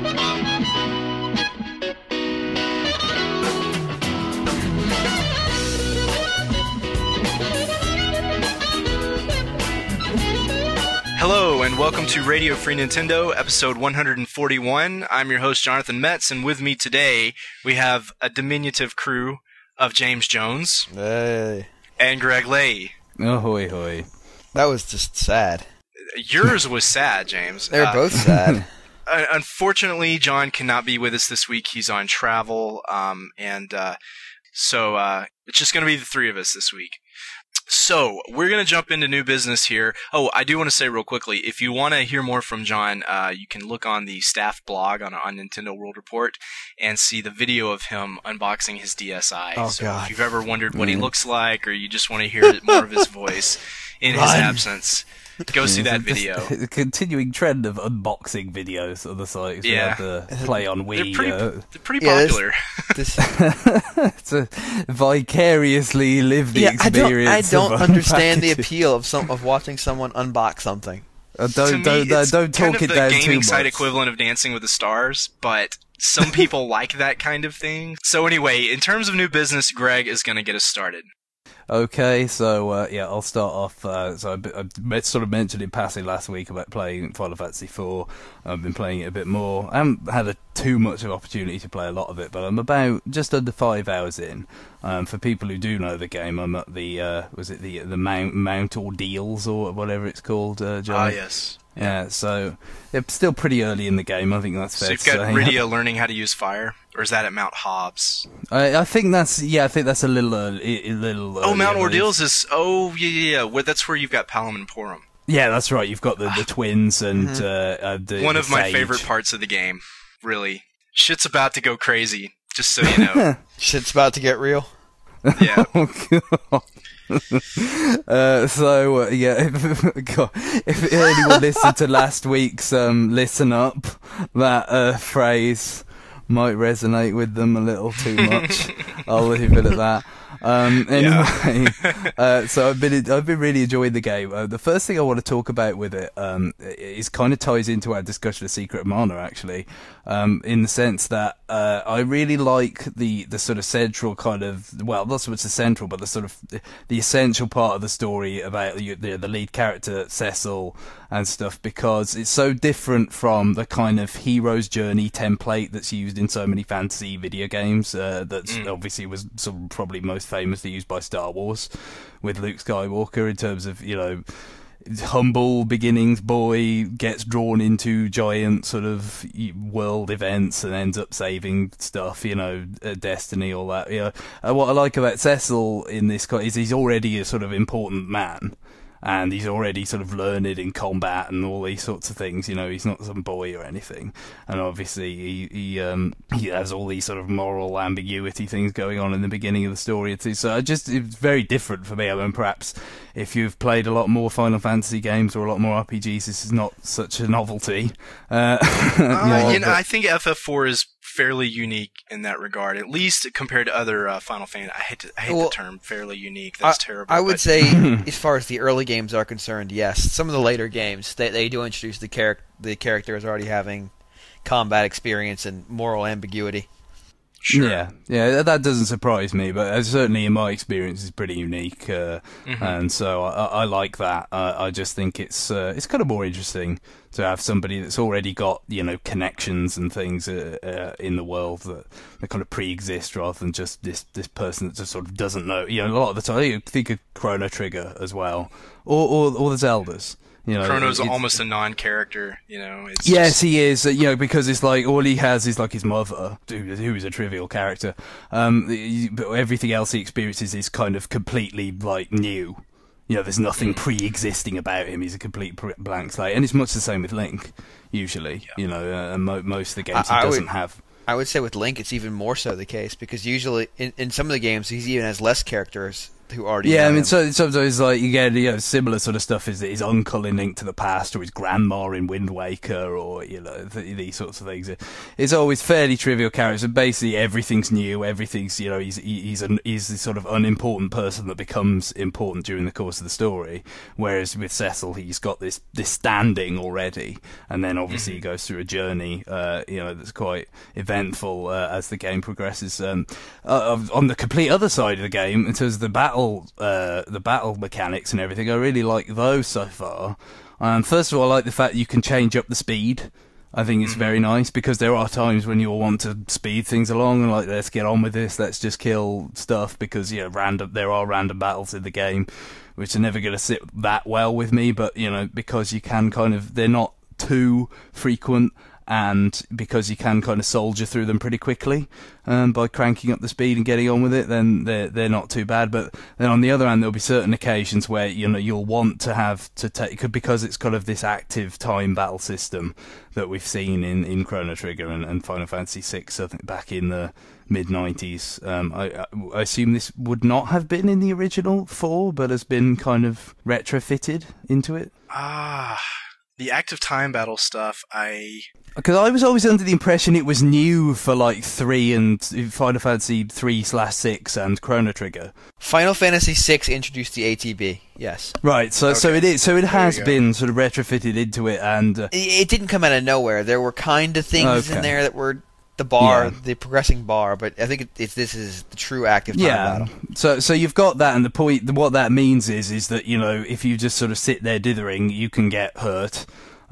Hello, and welcome to Radio Free Nintendo, episode 141. I'm your host, Jonathan Metz, and with me today, we have a diminutive crew of James Jones. Hey. And Greg Lay. Ahoy, hoy. That was just sad. Yours was sad, James. They're both sad. Unfortunately, John cannot be with us this week. He's on travel, so it's just going to be the three of us this week. So, we're going to jump into new business here. Oh, I do want to say real quickly, if you want to hear more from John, you can look on the staff blog on Nintendo World Report and see the video of him unboxing his DSi. Oh, so God. if you've ever wondered what he looks like, or you just want to hear more of his voice in his absence, go see that video. The continuing trend of unboxing videos on the site. We had the Play on Wii. They're pretty popular. It's a vicariously live the experience. I don't understand the appeal of watching someone unbox something. Don't To me, it's talk kind it of down the too gaming much. site equivalent of Dancing with the Stars, but some people like that kind of thing. So anyway, in terms of new business, Greg is going to get us started. Okay, so I'll start off. So I sort of mentioned in passing last week about playing Final Fantasy IV. I've been playing it a bit more. I haven't had too much of opportunity to play a lot of it, but I'm about just under 5 hours in. For people who do know the game, I'm at the the Mount Ordeals or whatever it's called, John? Ah, yes. Yeah, so it's still pretty early in the game. I think that's fair. So you've got Rydia learning how to use fire, or is that at Mount Hobbs? I think that's a little early. Oh, Mount Ordeals is. Oh, yeah. That's where you've got Palom and Porum. Yeah, that's right. You've got the twins and one of my sage. favorite parts of the game. Really, shit's about to go crazy. Just so you know. Shit's about to get real. Yeah. Oh, God. If anyone listened to last week's Listen Up, that phrase might resonate with them a little too much. I'll leave it at that. Anyway, so I've been really enjoying the game. The first thing I want to talk about with it is kind of ties into our discussion of Secret of Mana, actually, in the sense that I really like the sort of central kind of, well, not so much the central, but the sort of the essential part of the story about the lead character Cecil and stuff, because it's so different from the kind of hero's journey template that's used in so many fantasy video games. That's obviously was sort of probably most famously used by Star Wars with Luke Skywalker, in terms of, you know, humble beginnings boy gets drawn into giant sort of world events and ends up saving stuff, you know, destiny, all that. You know, what I like about Cecil in this is he's already a sort of important man. And he's already sort of learned in combat and all these sorts of things. You know, he's not some boy or anything. And obviously, he has all these sort of moral ambiguity things going on in the beginning of the story too. So it's very different for me. I mean, perhaps if you've played a lot more Final Fantasy games or a lot more RPGs, this is not such a novelty. I think FF4 is fairly unique in that regard, at least compared to other Final Fantasy. I hate the term fairly unique. That's terrible. I would say, as far as the early games are concerned, yes. Some of the later games, they do introduce the character as already having combat experience and moral ambiguity. Sure. Yeah, that doesn't surprise me, but certainly in my experience, it's pretty unique, and so I like that. I just think it's kind of more interesting to have somebody that's already got, you know, connections and things in the world that kind of pre-exist, rather than just this person that just sort of doesn't know. You know, a lot of the time, you think of Chrono Trigger as well, or the Zeldas. You know, Chrono's almost a non-character, you know. He is, you know, because it's like all he has is like his mother, who is a trivial character. But everything else he experiences is kind of completely like new. You know, there's nothing pre-existing about him. He's a complete blank slate, and it's much the same with Link. Usually, you know, most of the games he doesn't have. I would say with Link, it's even more so the case, because usually in some of the games he even has less characters who already Yeah, know I mean, him. so sometimes like you get similar sort of stuff. Is his uncle in Link to the Past, or his grandma in Wind Waker, or these sorts of things. It's always fairly trivial characters. And basically, everything's new. Everything's he's the sort of unimportant person that becomes important during the course of the story. Whereas with Cecil, he's got this standing already, and then obviously he goes through a journey, that's quite eventful as the game progresses. On the complete other side of the game, in terms of the battle mechanics and everything, I really like those so far. First of all, I like the fact that you can change up the speed. I think it's very nice, because there are times when you'll want to speed things along and like, let's get on with this, let's just kill stuff, because there are random battles in the game which are never going to sit that well with me, but because you can they're not too frequent, and because you can kind of soldier through them pretty quickly by cranking up the speed and getting on with it, then they're not too bad. But then on the other hand, there'll be certain occasions where you'll want to have to take, because it's kind of this active time battle system that we've seen in Chrono Trigger and Final Fantasy VI, I think back in the mid-90s. I assume this would not have been in the original 4, but has been kind of retrofitted into it. The active time battle stuff, Because I was always under the impression it was new for like 3 and Final Fantasy 3/6 and Chrono Trigger. Final Fantasy VI introduced the ATB. Yes. Right. So it is. So it has been sort of retrofitted into it, and it didn't come out of nowhere. There were kind of things in there that were the bar, the progressing bar, but I think this is the true active time battle. So you've got that, and what that means is that if you just sort of sit there dithering, you can get hurt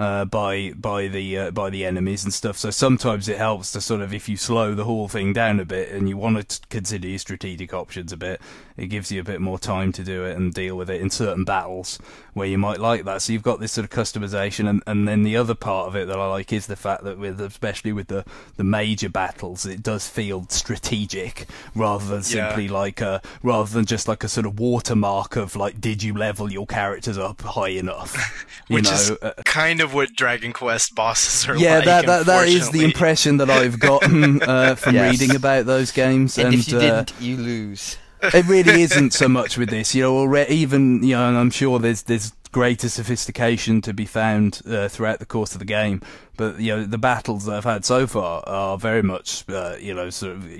by the enemies and stuff. So sometimes it helps to sort of, if you slow the whole thing down a bit and you want to consider your strategic options a bit, it gives you a bit more time to do it and deal with it in certain battles where you might like that. So you've got this sort of customization, and then the other part of it that I like is the fact that especially with the major battles, it does feel strategic rather than simply rather than just like a sort of watermark of like, did you level your characters up high enough? Which is kind of what Dragon Quest bosses are like. Yeah, that is the impression that I've gotten from reading about those games. And if you didn't, you lose. It really isn't so much with this, and I'm sure there's greater sophistication to be found throughout the course of the game. But the battles that I've had so far are very much sort of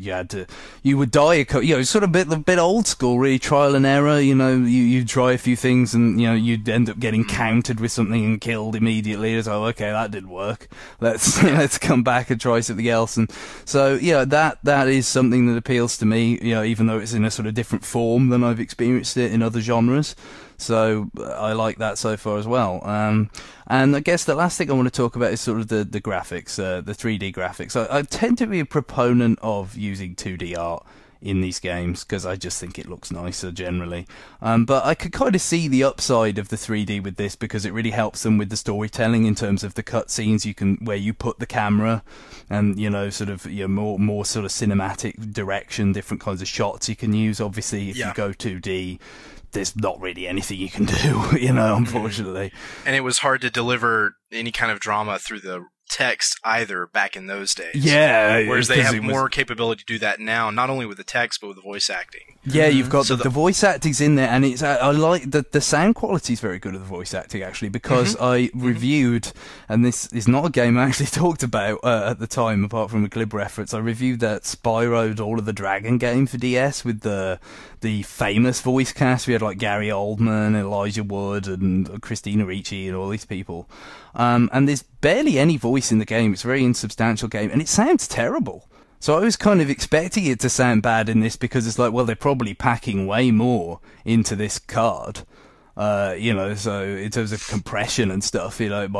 you would die sort of a bit old school, really, trial and error. You try a few things and you'd end up getting countered with something and killed immediately. It's like, okay, that didn't work. Let's come back and try something else. And so that is something that appeals to me. Even though it's in a sort of different form than I've experienced it in other genres. So I like that so far as well. And I guess the last thing I want to talk about is sort of the graphics, the 3D graphics. I tend to be a proponent of using 2D art in these games because I just think it looks nicer generally. But I could kind of see the upside of the 3D with this because it really helps them with the storytelling in terms of the cutscenes where you put the camera and sort of more sort of cinematic direction, different kinds of shots you can use. Obviously, if you go 2D. There's not really anything you can do, unfortunately. And it was hard to deliver any kind of drama through the text either back in those days. Yeah. Whereas they have more capability to do that now, not only with the text, but with the voice acting. Yeah, you've got the voice acting's in there, and I like the sound quality is very good at the voice acting, actually, because I reviewed, and this is not a game I actually talked about at the time, apart from a glib reference. I reviewed that Spyro All of the Dragon game for DS with the famous voice cast. We had like Gary Oldman, Elijah Wood, and Christina Ricci, and all these people. And there's barely any voice in the game. It's a very insubstantial game, and it sounds terrible. So I was kind of expecting it to sound bad in this because it's like, well, they're probably packing way more into this card. So in terms of compression and stuff,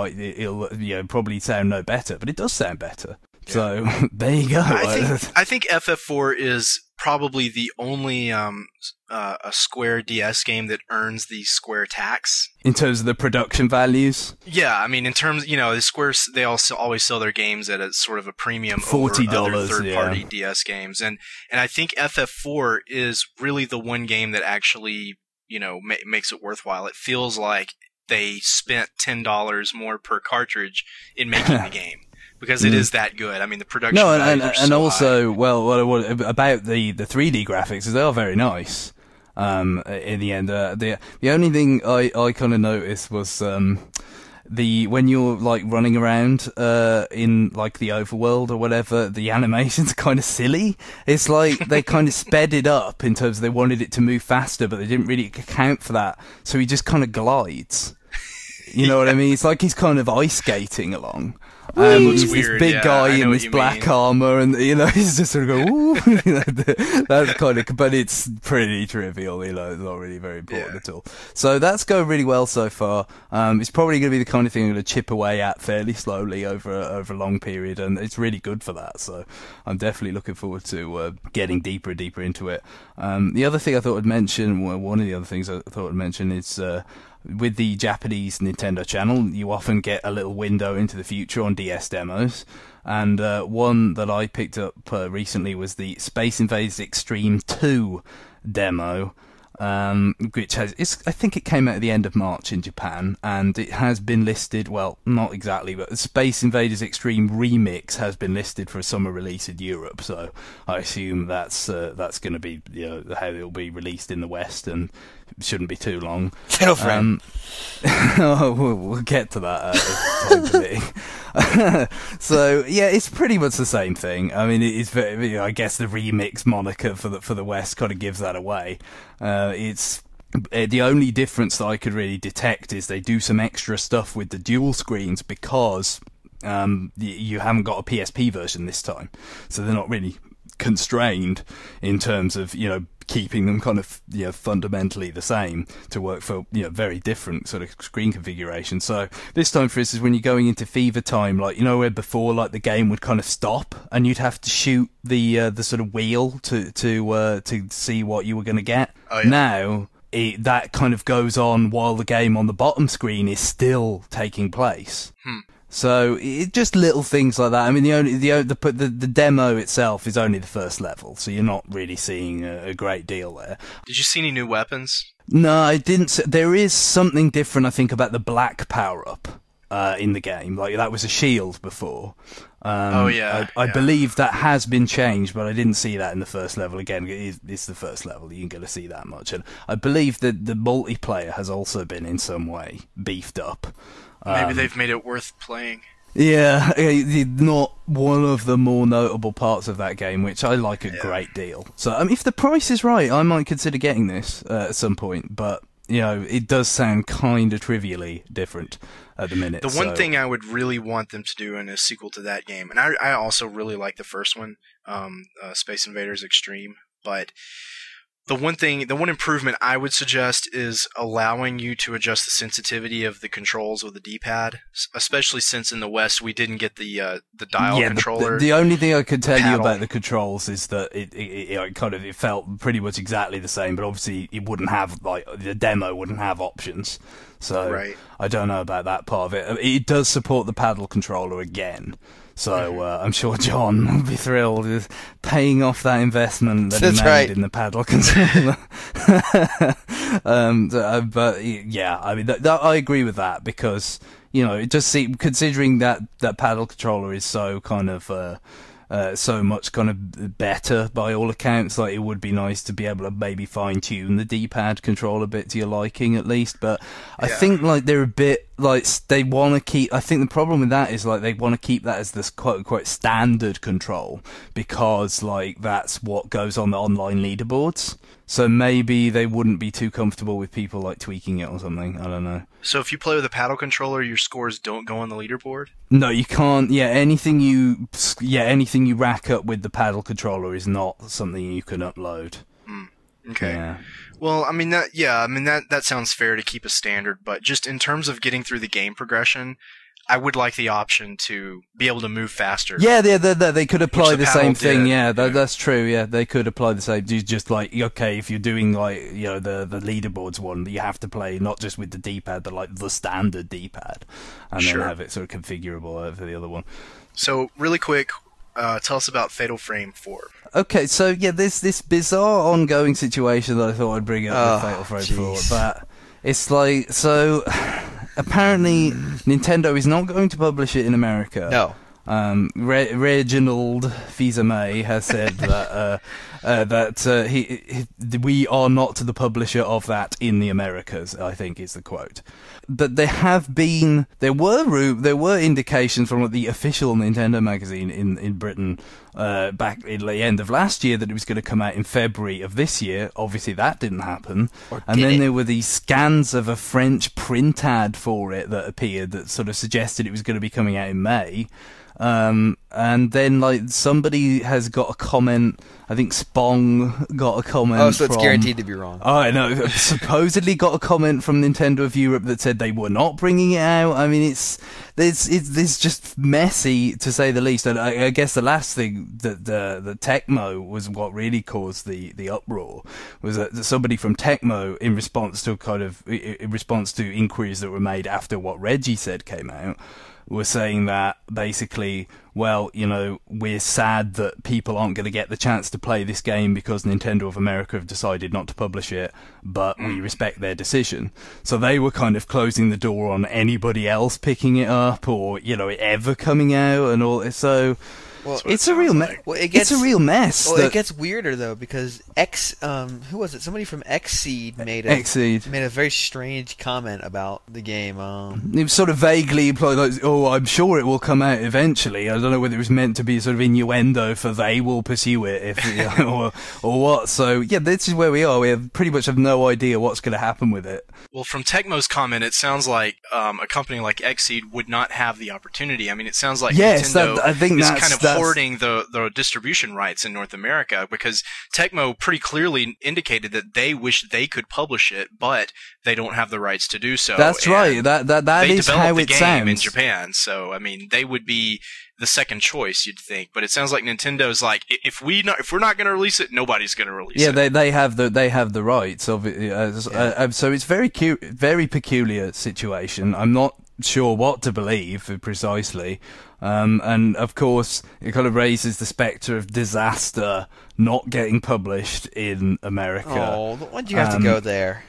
it'll probably sound no better, but it does sound better. Yeah. So there you go. I think FF4 is probably the only a Square DS game that earns the Square tax. In terms of the production values? Yeah, I mean, in terms, the Square, they also always sell their games at a sort of a premium $40, over other third-party DS games. And I think FF4 is really the one game that actually, makes it worthwhile. It feels like they spent $10 more per cartridge in making the game. Because it is that good. I mean, the production values are so also, high. well, about the 3D graphics is they are very nice. In the end, the only thing I kind of noticed was when you're like running around in like the overworld or whatever, the animation's kind of silly. It's like they kind of sped it up in terms of they wanted it to move faster, but they didn't really account for that. So he just kind of glides. You know what I mean? It's like he's kind of ice skating along. He's this big guy in this black armor, and he's just sort of go, ooh. That's kind of, but it's pretty trivial. It's not really very important at all. So that's going really well so far. It's probably going to be the kind of thing I'm going to chip away at fairly slowly over a long period, and it's really good for that. So I'm definitely looking forward to getting deeper and deeper into it. The other thing I thought I'd mention, one of the other things I thought I'd mention is. With the Japanese Nintendo channel, you often get a little window into the future on DS demos, and one that I picked up recently was the Space Invaders Extreme 2 demo, which I think it came out at the end of March in Japan, and it has been listed, well, not exactly, but Space Invaders Extreme Remix has been listed for a summer release in Europe, so I assume that's going to be how it'll be released in the West, and shouldn't be too long. We'll get to that time. So yeah, it's pretty much the same thing. I mean, it's very, I guess the remix moniker for the West kind of gives that away. It's the only difference that I could really detect is they do some extra stuff with the dual screens because you haven't got a PSP version this time, so they're not really constrained in terms of keeping them kind of fundamentally the same to work for very different sort of screen configurations. So this time, for instance, when you're going into fever time, like where before like the game would kind of stop and you'd have to shoot the sort of wheel to see what you were going to get. Oh, yeah. Now that kind of goes on while the game on the bottom screen is still taking place. So it just little things like that. I mean, the demo itself is only the first level, so you're not really seeing a great deal there. Did you see any new weapons? No, I didn't. There is something different, I think, about the black power-up in the game. Like that was a shield before. I believe that has been changed, but I didn't see that in the first level. Again, it's the first level. You ain't going to see that much, and I believe that the multiplayer has also been in some way beefed up. Maybe they've made it worth playing. Yeah, not one of the more notable parts of that game, which I like a great deal. So, if the price is right, I might consider getting this at some point. But it does sound kind of trivially different at the minute. The one thing I would really want them to do in a sequel to that game, and I also really like the first one, Space Invaders Extreme, but the one improvement I would suggest is allowing you to adjust the sensitivity of the controls with the D-pad, especially since in the West we didn't get the dial controller. The only thing I could tell you about the controls is that it felt pretty much exactly the same, but obviously it wouldn't have the demo wouldn't have options. So right. I don't know about that part of it. It does support the paddle controller again. So I'm sure John will be thrilled with paying off that investment that he made in the paddle controller. But yeah, I mean, I agree with that because it just seems, considering that paddle controller is so kind of so much kind of better by all accounts. Like, it would be nice to be able to maybe fine tune the D-pad control a bit to your liking at least. But I think they're a bit they want to keep. I think the problem with that is they want to keep that as this quote unquote standard control because that's what goes on the online leaderboards. So maybe they wouldn't be too comfortable with people tweaking it or something. I don't know. So if you play with a paddle controller, your scores don't go on the leaderboard? No, you can't. Yeah, anything you rack up with the paddle controller is not something you can upload. Okay. Yeah. Well, that sounds fair to keep a standard, but just in terms of getting through the game progression, I would like the option to be able to move faster. Yeah, they could apply the same thing. Yeah, that's true. Yeah, they could apply the same. Just okay, if you're doing the leaderboards one, you have to play not just with the D-pad, but the standard D-pad, and then have it sort of configurable for the other one. So, really quick, tell us about Fatal Frame 4. Okay, so yeah, there's this bizarre ongoing situation that I thought I'd bring up with Fatal Frame 4, but it's so. Apparently, Nintendo is not going to publish it in America. No. Reginald Fils-Aimé has said that we are not the publisher of that in the Americas, I think is the quote. But there were indications from the official Nintendo magazine in Britain back in the end of last year that it was going to come out in February of this year. Obviously that didn't happen. There were these scans of a French print ad for it that appeared that sort of suggested it was going to be coming out in May. And then somebody has got a comment. I think Spong got a comment. Oh, so it's guaranteed to be wrong. Oh, I know. Supposedly got a comment from Nintendo of Europe that said they were not bringing it out. I mean, it's just messy to say the least. And I guess the last thing that the Tecmo was what really caused the uproar was that somebody from Tecmo, in response to inquiries that were made after what Reggie said came out, were saying that basically, well, we're sad that people aren't going to get the chance to play this game because Nintendo of America have decided not to publish it, but we respect their decision. So they were kind of closing the door on anybody else picking it up or, it ever coming out and all. So it's a real mess. It's a real mess. Well, it gets weirder though because who was it? Somebody from Xseed made a very strange comment about the game. It was sort of vaguely implied, I'm sure it will come out eventually. I don't know whether it was meant to be sort of innuendo for they will pursue it, or what. So yeah, this is where we are. We pretty much have no idea what's going to happen with it. Well, from Tecmo's comment, it sounds like a company like Xseed would not have the opportunity. I mean, it sounds like Nintendo is kind of hoarding the distribution rights in North America because Tecmo pretty clearly indicated that they wish they could publish it, but they don't have the rights to do so. That's right. That is how it sounds in Japan. So I mean, they would be the second choice, you'd think. But it sounds like Nintendo's like, if we're not going to release it, nobody's going to release it. Yeah, they have the rights of it. So it's very peculiar situation. I'm not sure what to believe precisely. And of course, it kind of raises the spectre of Disaster not getting published in America. Oh, why'd you have to go there?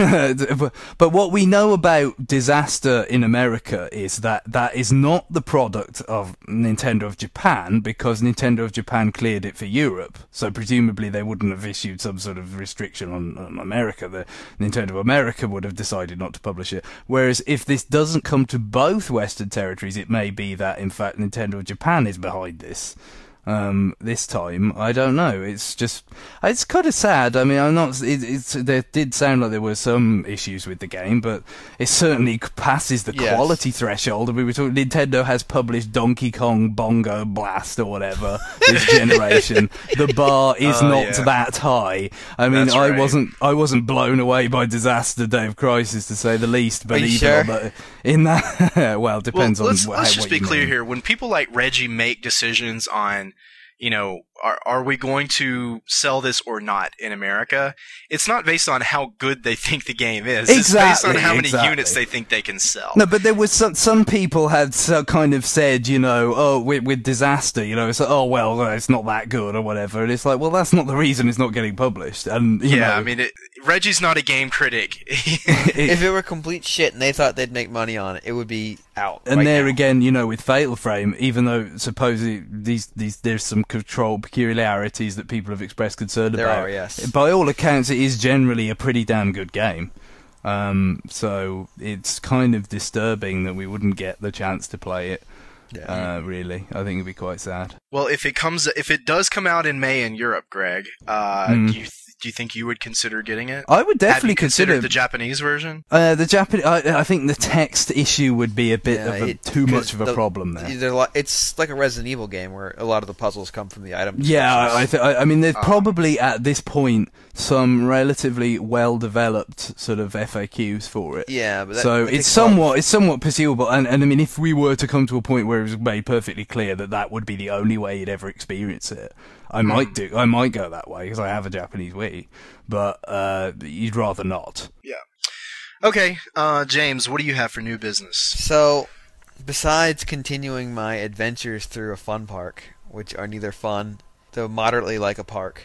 But what we know about Disaster in America is that is not the product of Nintendo of Japan, because Nintendo of Japan cleared it for Europe. So presumably they wouldn't have issued some sort of restriction on America. The Nintendo of America would have decided not to publish it. Whereas if this doesn't come to both Western territories, it may be that in fact Nintendo of Japan is behind this. This time, I don't know. It's kind of sad. I mean, there did sound like there were some issues with the game, but it certainly passes the quality threshold. We were talking, Nintendo has published Donkey Kong Bongo Blast or whatever this generation. The bar is not that high. I mean, I wasn't blown away by Disaster Day of Crisis, to say the least. But in that, well, it depends on. Let's just be clear here. When people like Reggie make decisions on, are we going to sell this or not in America? It's not based on how good they think the game is. Exactly, it's based on how many units they think they can sell. No, but there was some people had kind of said, with Disaster, it's like, oh, well, it's not that good or whatever. And it's like, well, that's not the reason it's not getting published. And I mean, Reggie's not a game critic. If it were complete shit and they thought they'd make money on it, it would be out. And again, with Fatal Frame, even though supposedly there's some control peculiarities that people have expressed concern about. There are, yes. By all accounts, it is generally a pretty damn good game. So it's kind of disturbing that we wouldn't get the chance to play it. Yeah. Really, I think it'd be quite sad. Well, if it does come out in May in Europe, Greg, do you think you would consider getting it? I would definitely consider the Japanese version. The Japanese, I think the text issue would be a bit too much of a problem there. It's like a Resident Evil game where a lot of the puzzles come from the items. Yeah, I mean, there's probably at this point some relatively well-developed sort of FAQs for it. Yeah, but it's somewhat pursuable. And I mean, if we were to come to a point where it was made perfectly clear that would be the only way you'd ever experience it, I might go that way because I have a Japanese Wii, but you'd rather not. Yeah. Okay, James, what do you have for new business? So, besides continuing my adventures through a fun park, which are neither fun, though moderately like a park,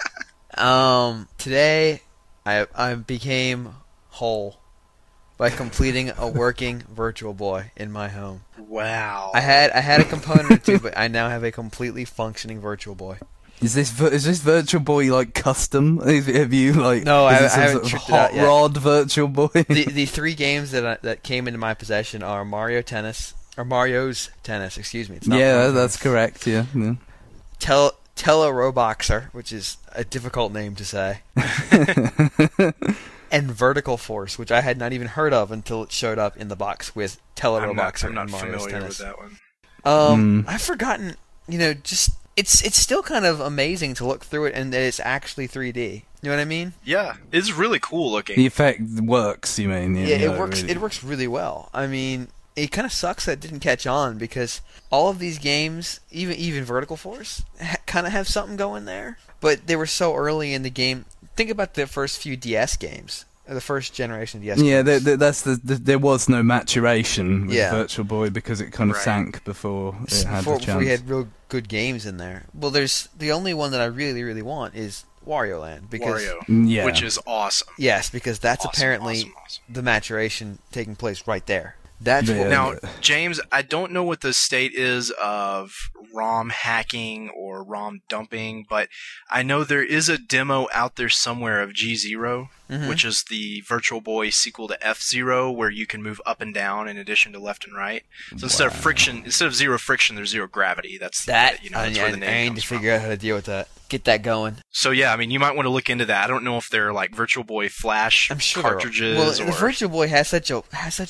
today I became whole by completing a working Virtual Boy in my home. Wow. I had a component or two, but I now have a completely functioning Virtual Boy. Is this Virtual Boy like custom? Have you like? No, I is this some haven't sort of tricked it out hot yet. rod Virtual Boy. The 3 games that came into my possession are Mario's Tennis. Excuse me. It's not Yeah, Mario that's Tennis. correct. Yeah. Teleroboxer, which is a difficult name to say, and Vertical Force, which I had not even heard of until it showed up in the box with Teleroboxer I'm not and Mario's familiar Tennis. with that one. I've forgotten. Just it's still kind of amazing to look through it and that it's actually 3D. You know what I mean? Yeah, it's really cool looking. The effect works. You mean? Yeah, no, it works. Really. It works really well. I mean, it kind of sucks that it didn't catch on because all of these games, even Vertical Force, kind of have something going there. But they were so early in the game. Think about the first few DS games, or the first generation of DS Yeah, games. there was no maturation with Yeah. Virtual Boy because it kind of Right. sank before it had before the chance. we had real good games in there. Well, there's the only one that I really, really want is Wario Land because Wario, Yeah. which is awesome. yes, because that's Awesome, apparently awesome. the maturation taking place right there. That's Yeah. what Now, James, I don't know what the state is of ROM hacking or ROM dumping, but I know there is a demo out there somewhere of G-Zero, Mhm. which is the Virtual Boy sequel to F-Zero, where you can move up and down in addition to left and right. So instead of zero friction, there's zero gravity. That's that. that's where the name I need comes to from. figure out how to deal with that. Get that going. So yeah, I mean, you might want to look into that. I don't know if they're like Virtual Boy Flash I'm sure there are. cartridges. Well, or, the Virtual Boy has such a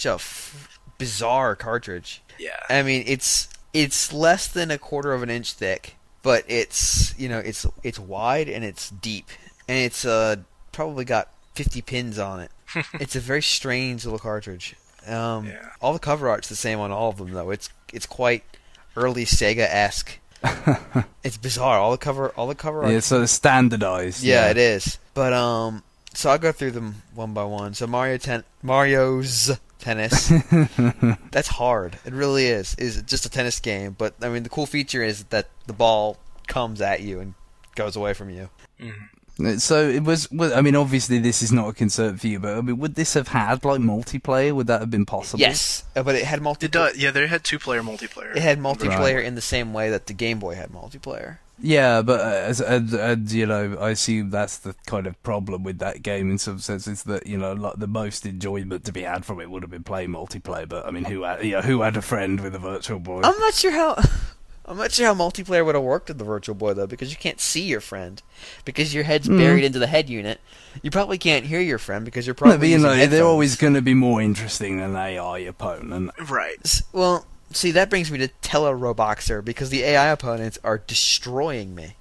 bizarre cartridge. yeah. I mean, it's less than a quarter of an inch thick, but it's it's wide and it's deep, and it's probably got 50 pins on it. It's a very strange little cartridge. Yeah. All the cover art's the same on all of them, though. It's quite early Sega-esque. It's bizarre. All the cover art. Yeah, so it's standardized. Yeah, it is. But so I'll go through them one by one. So Mario's Tennis. That's hard. It really is. Is just a tennis game, but I mean the cool feature is that the ball comes at you and goes away from you. So it was. I mean, obviously this is not a concern for you, but I mean, would this have had like multiplayer? Would that have been possible? Yes, but it had multiplayer. It does. Yeah, they had 2-player multiplayer. It had multiplayer Right. in the same way that the Game Boy had multiplayer. Yeah, but as you know, I assume that's the kind of problem with that game in some sense is that like the most enjoyment to be had from it would have been playing multiplayer. But I mean, who had a friend with a Virtual Boy? I'm not sure how multiplayer would have worked with the Virtual Boy though, because you can't see your friend because your head's buried into the head unit. You probably can't hear your friend because you're probably No, but using they're headphones. always going to be more interesting than AI opponent. Right. Well, see, that brings me to Teleroboxer because the AI opponents are destroying me.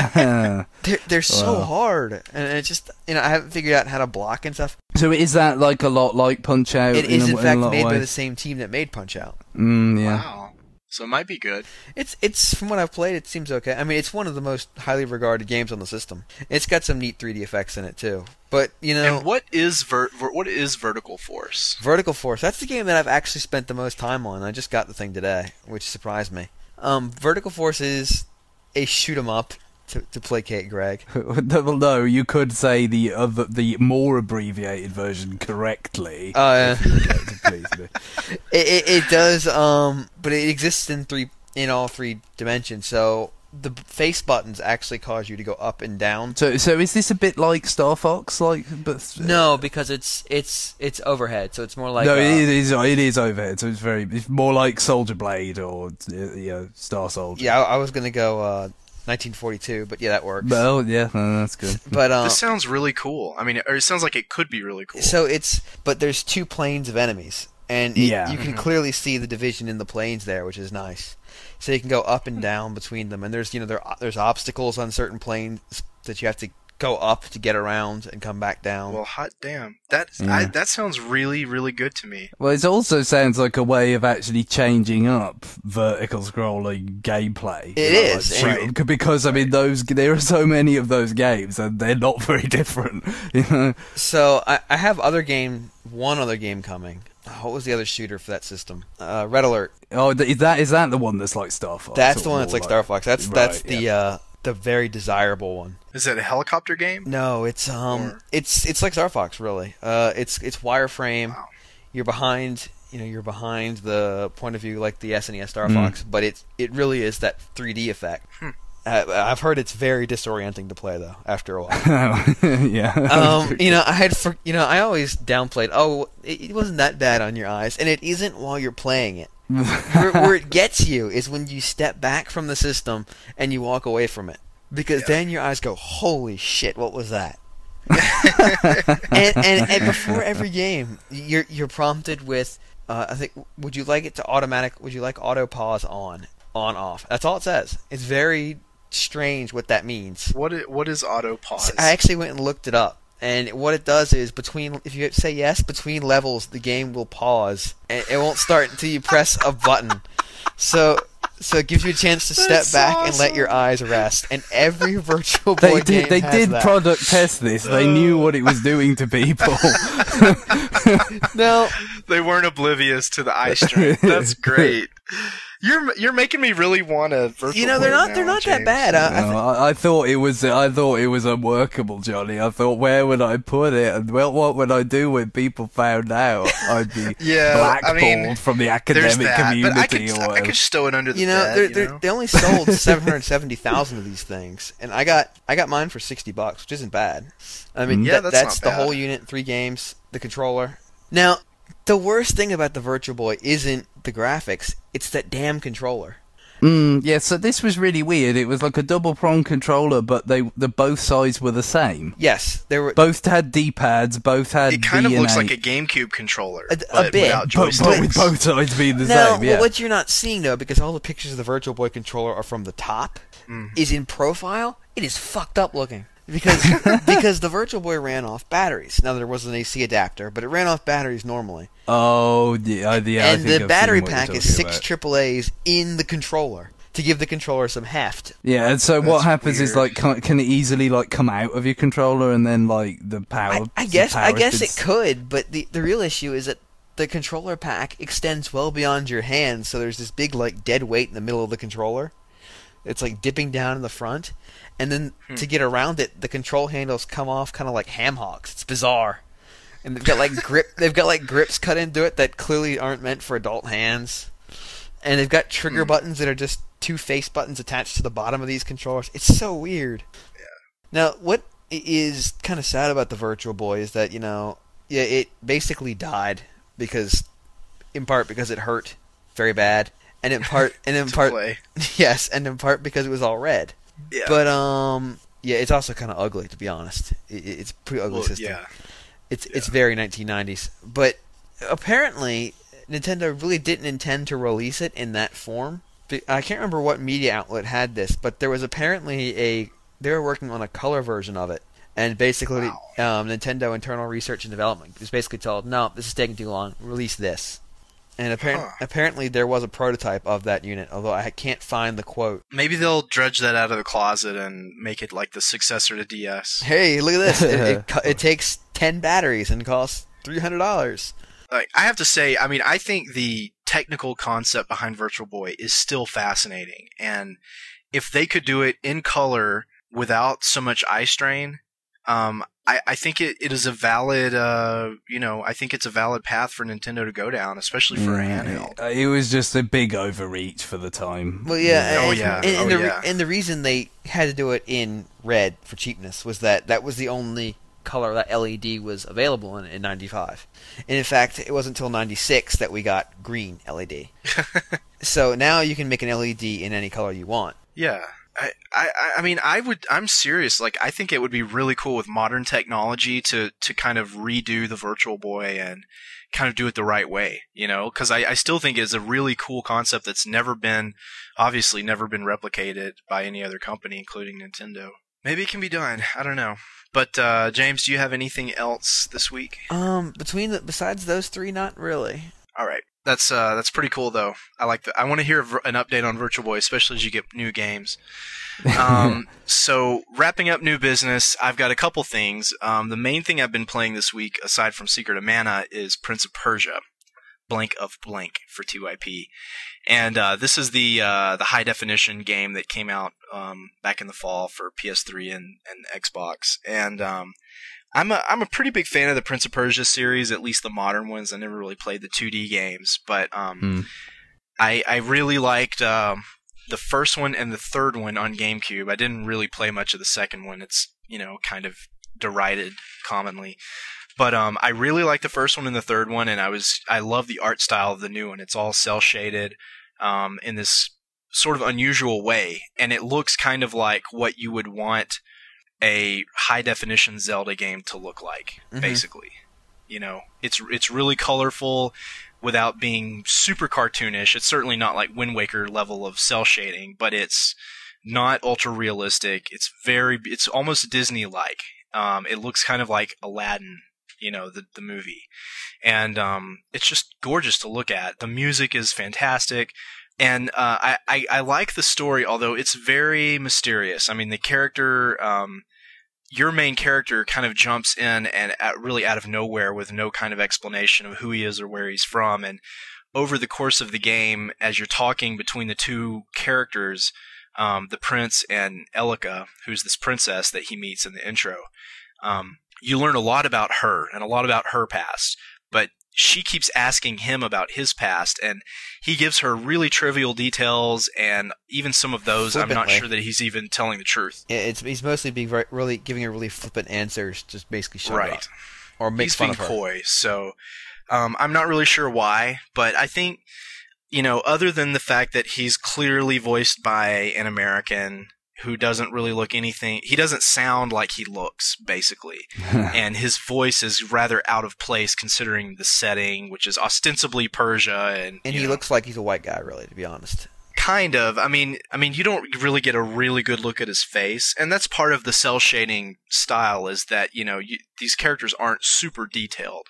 They're so Wow. hard, and it's just I haven't figured out how to block and stuff. So is that like a lot like Punch Out? It is in a fact lot of made by ways? the same team that made Punch Out. Yeah. Wow. So it might be good. It's from what I've played, it seems okay. I mean, it's one of the most highly regarded games on the system. It's got some neat 3D effects in it too. But And what is Vertical Force? Vertical Force. That's the game that I've actually spent the most time on. I just got the thing today, which surprised me. Vertical Force is a shoot 'em up to placate Greg. Well, no, you could say the more abbreviated version correctly. Oh yeah. if you get to please me. It does, but it exists in all three dimensions. So the face buttons actually cause you to go up and down. So is this a bit like Star Fox? But No, because it's overhead, so it's more like no, it is overhead. So it's more like Soldier Blade or Star Soldier. Yeah, I was gonna go 1942, but yeah, that works. Well, yeah, no, that's good. But This sounds really cool. I mean, or it sounds like it could be really cool. but there's two planes of enemies, and Yeah. you can clearly see the division in the planes there, which is nice. So you can go up and down between them, and there's obstacles on certain planes that you have to go up to get around and come back down. Well, hot damn. That sounds really, really good to me. Well, it also sounds like a way of actually changing up vertical scrolling gameplay. It is, right. Because I mean, there are so many of those games, and they're not very different. So I have one other game coming. What was the other shooter for that system? Red Alert. Oh, is that the one that's like Star Fox? That's or the one that's more like Star Fox. That's Right, the very desirable one. Is it a helicopter game? No, it's like Star Fox really. It's wireframe. Wow. You're behind you're behind the point of view like the SNES Star Fox, but it really is that 3D effect. I've heard it's very disorienting to play though after a while. Yeah. I always downplayed. Oh, it wasn't that bad on your eyes, and it isn't while you're playing it. Where it gets you is when you step back from the system and you walk away from it, because then your eyes go, "Holy shit, what was that?" and before every game, you're prompted with, I think, would you like auto pause on off? That's all it says. It's very strange what that means. What is auto pause? I actually went and looked it up, and what it does is if you say yes between levels, the game will pause, and it won't start until you press a button. So it gives you a chance to step back and let your eyes rest. And every Virtual Boy game they has did that. product test this. They knew what it was doing to people. No, they weren't oblivious to the eye strain. That's great. You're making me really want a Virtual Boy they're not now, that James. bad. I thought it was unworkable, Johnny. I thought, where would I put it? And what would I do when people found out? I'd be blackballed from the academic community. But I could stow it under the bed. They only sold 770,000 of these things, and I got mine for $60, which isn't bad. I mean, that's the whole unit, 3 games, the controller. Now, the worst thing about the Virtual Boy isn't the graphics; it's that damn controller. Yeah, so this was really weird. It was like a double-prong controller, but the both sides were the same. Yes, they were. Both had D-pads, both had It kind of B and looks A. like a GameCube controller, A but bit. without joysticks. But with both sides being the Now, same, yeah. what you're not seeing though, because all the pictures of the Virtual Boy controller are from the top, is in profile. It is fucked up looking. Because the Virtual Boy ran off batteries. Now there was an AC adapter, but it ran off batteries normally. Oh, yeah. And the battery pack is 6 AAAs in the controller to give the controller some heft. Yeah, and so what happens weird. is like, can it easily like come out of your controller and then like the power? I guess it could, but the real issue is that the controller pack extends well beyond your hands. So there's this big like dead weight in the middle of the controller. It's like dipping down in the front. And then to get around it, the control handles come off kind of like ham hocks. It's bizarre, and they've got like grips cut into it that clearly aren't meant for adult hands. And they've got trigger buttons that are just 2 face buttons attached to the bottom of these controllers. It's so weird. Yeah. Now, what is kind of sad about the Virtual Boy is that it basically died in part because it hurt very bad, and in part yes, and in part because it was all red. Yeah. But it's also kind of ugly, to be honest. It's a pretty ugly system. Yeah. It's very 1990s. But apparently, Nintendo really didn't intend to release it in that form. I can't remember what media outlet had this, but there was apparently they were working on a color version of it, and basically Nintendo Internal Research and Development was basically told, no, this is taking too long, release this. And apparently there was a prototype of that unit, although I can't find the quote. Maybe they'll dredge that out of the closet and make it like the successor to DS. Hey, look at this! It takes 10 batteries and costs $300. Like, I have to say, I mean, I think the technical concept behind Virtual Boy is still fascinating, and if they could do it in color without so much eye strain, I think it is a valid, I think it's a valid path for Nintendo to go down, especially for a handheld. It was just a big overreach for the time. Well, yeah. Yeah. And the reason they had to do it in red for cheapness was that was the only color that LED was available in 95. And in fact, it wasn't until 96 that we got green LED. So now you can make an LED in any color you want. Yeah. I mean, I'm serious. Like, I think it would be really cool with modern technology to kind of redo the Virtual Boy and kind of do it the right way, because I still think it's a really cool concept that's obviously never been replicated by any other company, including Nintendo. Maybe it can be done. I don't know. But, James, do you have anything else this week? Besides those 3, not really. All right. That's pretty cool though. I like that. I want to hear an update on Virtual Boy, especially as you get new games. So wrapping up new business, I've got a couple things. The main thing I've been playing this week, aside from Secret of Mana, is Prince of Persia: Blank of Blank for 2IP, and this is the high definition game that came out back in the fall for PS3 and Xbox, and I'm a pretty big fan of the Prince of Persia series, at least the modern ones. I never really played the 2D games, but I really liked the first one and the third one on GameCube. I didn't really play much of the second one. It's, kind of derided commonly. But I really like the first one and the third one, and I love the art style of the new one. It's all cel shaded in this sort of unusual way, and it looks kind of like what you would want a high definition Zelda game to look like, basically. It's really colorful without being super cartoonish. It's certainly not like Wind Waker level of cel shading, but it's not ultra realistic. It's almost Disney like. It looks kind of like Aladdin, the movie. And it's just gorgeous to look at. The music is fantastic. And I like the story, although it's very mysterious. I mean, the character, your main character kind of jumps in and really out of nowhere with no kind of explanation of who he is or where he's from. And over the course of the game, as you're talking between the two characters, the prince and Elika, who's this princess that he meets in the intro, you learn a lot about her and a lot about her past. But she keeps asking him about his past, and he gives her really trivial details, and even some of those, I'm not sure that he's even telling the truth. He's mostly being really giving her really flippant answers, just basically shut up. Or makes he's fun being of her. coy, so I'm not really sure why, but I think, other than the fact that he's clearly voiced by an American who doesn't really look anything. He doesn't sound like he looks, basically. And his voice is rather out of place considering the setting, which is ostensibly Persia. And he looks like he's a white guy, really, to be honest. Kind of. I mean, you don't really get a really good look at his face. And that's part of the cel shading style, is that, these characters aren't super detailed.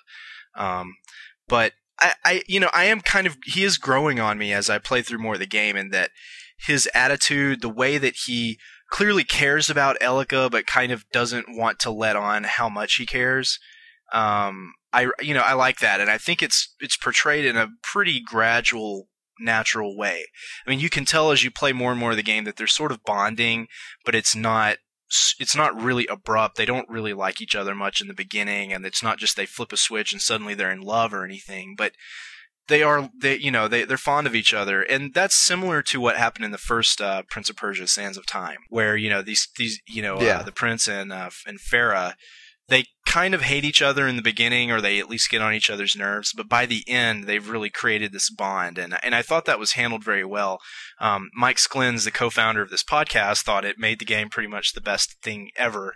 But I am kind of, he is growing on me as I play through more of the game, in that his attitude, the way that he clearly cares about Elika, but kind of doesn't want to let on how much he cares. I like that, and I think it's portrayed in a pretty gradual, natural way. I mean, you can tell as you play more and more of the game that they're sort of bonding, but it's not really abrupt. They don't really like each other much in the beginning, and it's not just they flip a switch and suddenly they're in love or anything, but they're fond of each other. And that's similar to what happened in the first Prince of Persia: Sands of Time, where the prince and Farah, they kind of hate each other in the beginning, or they at least get on each other's nerves, but by the end they've really created this bond, and I thought that was handled very well. Mike Sklins, the co-founder of this podcast, thought it made the game pretty much the best thing ever.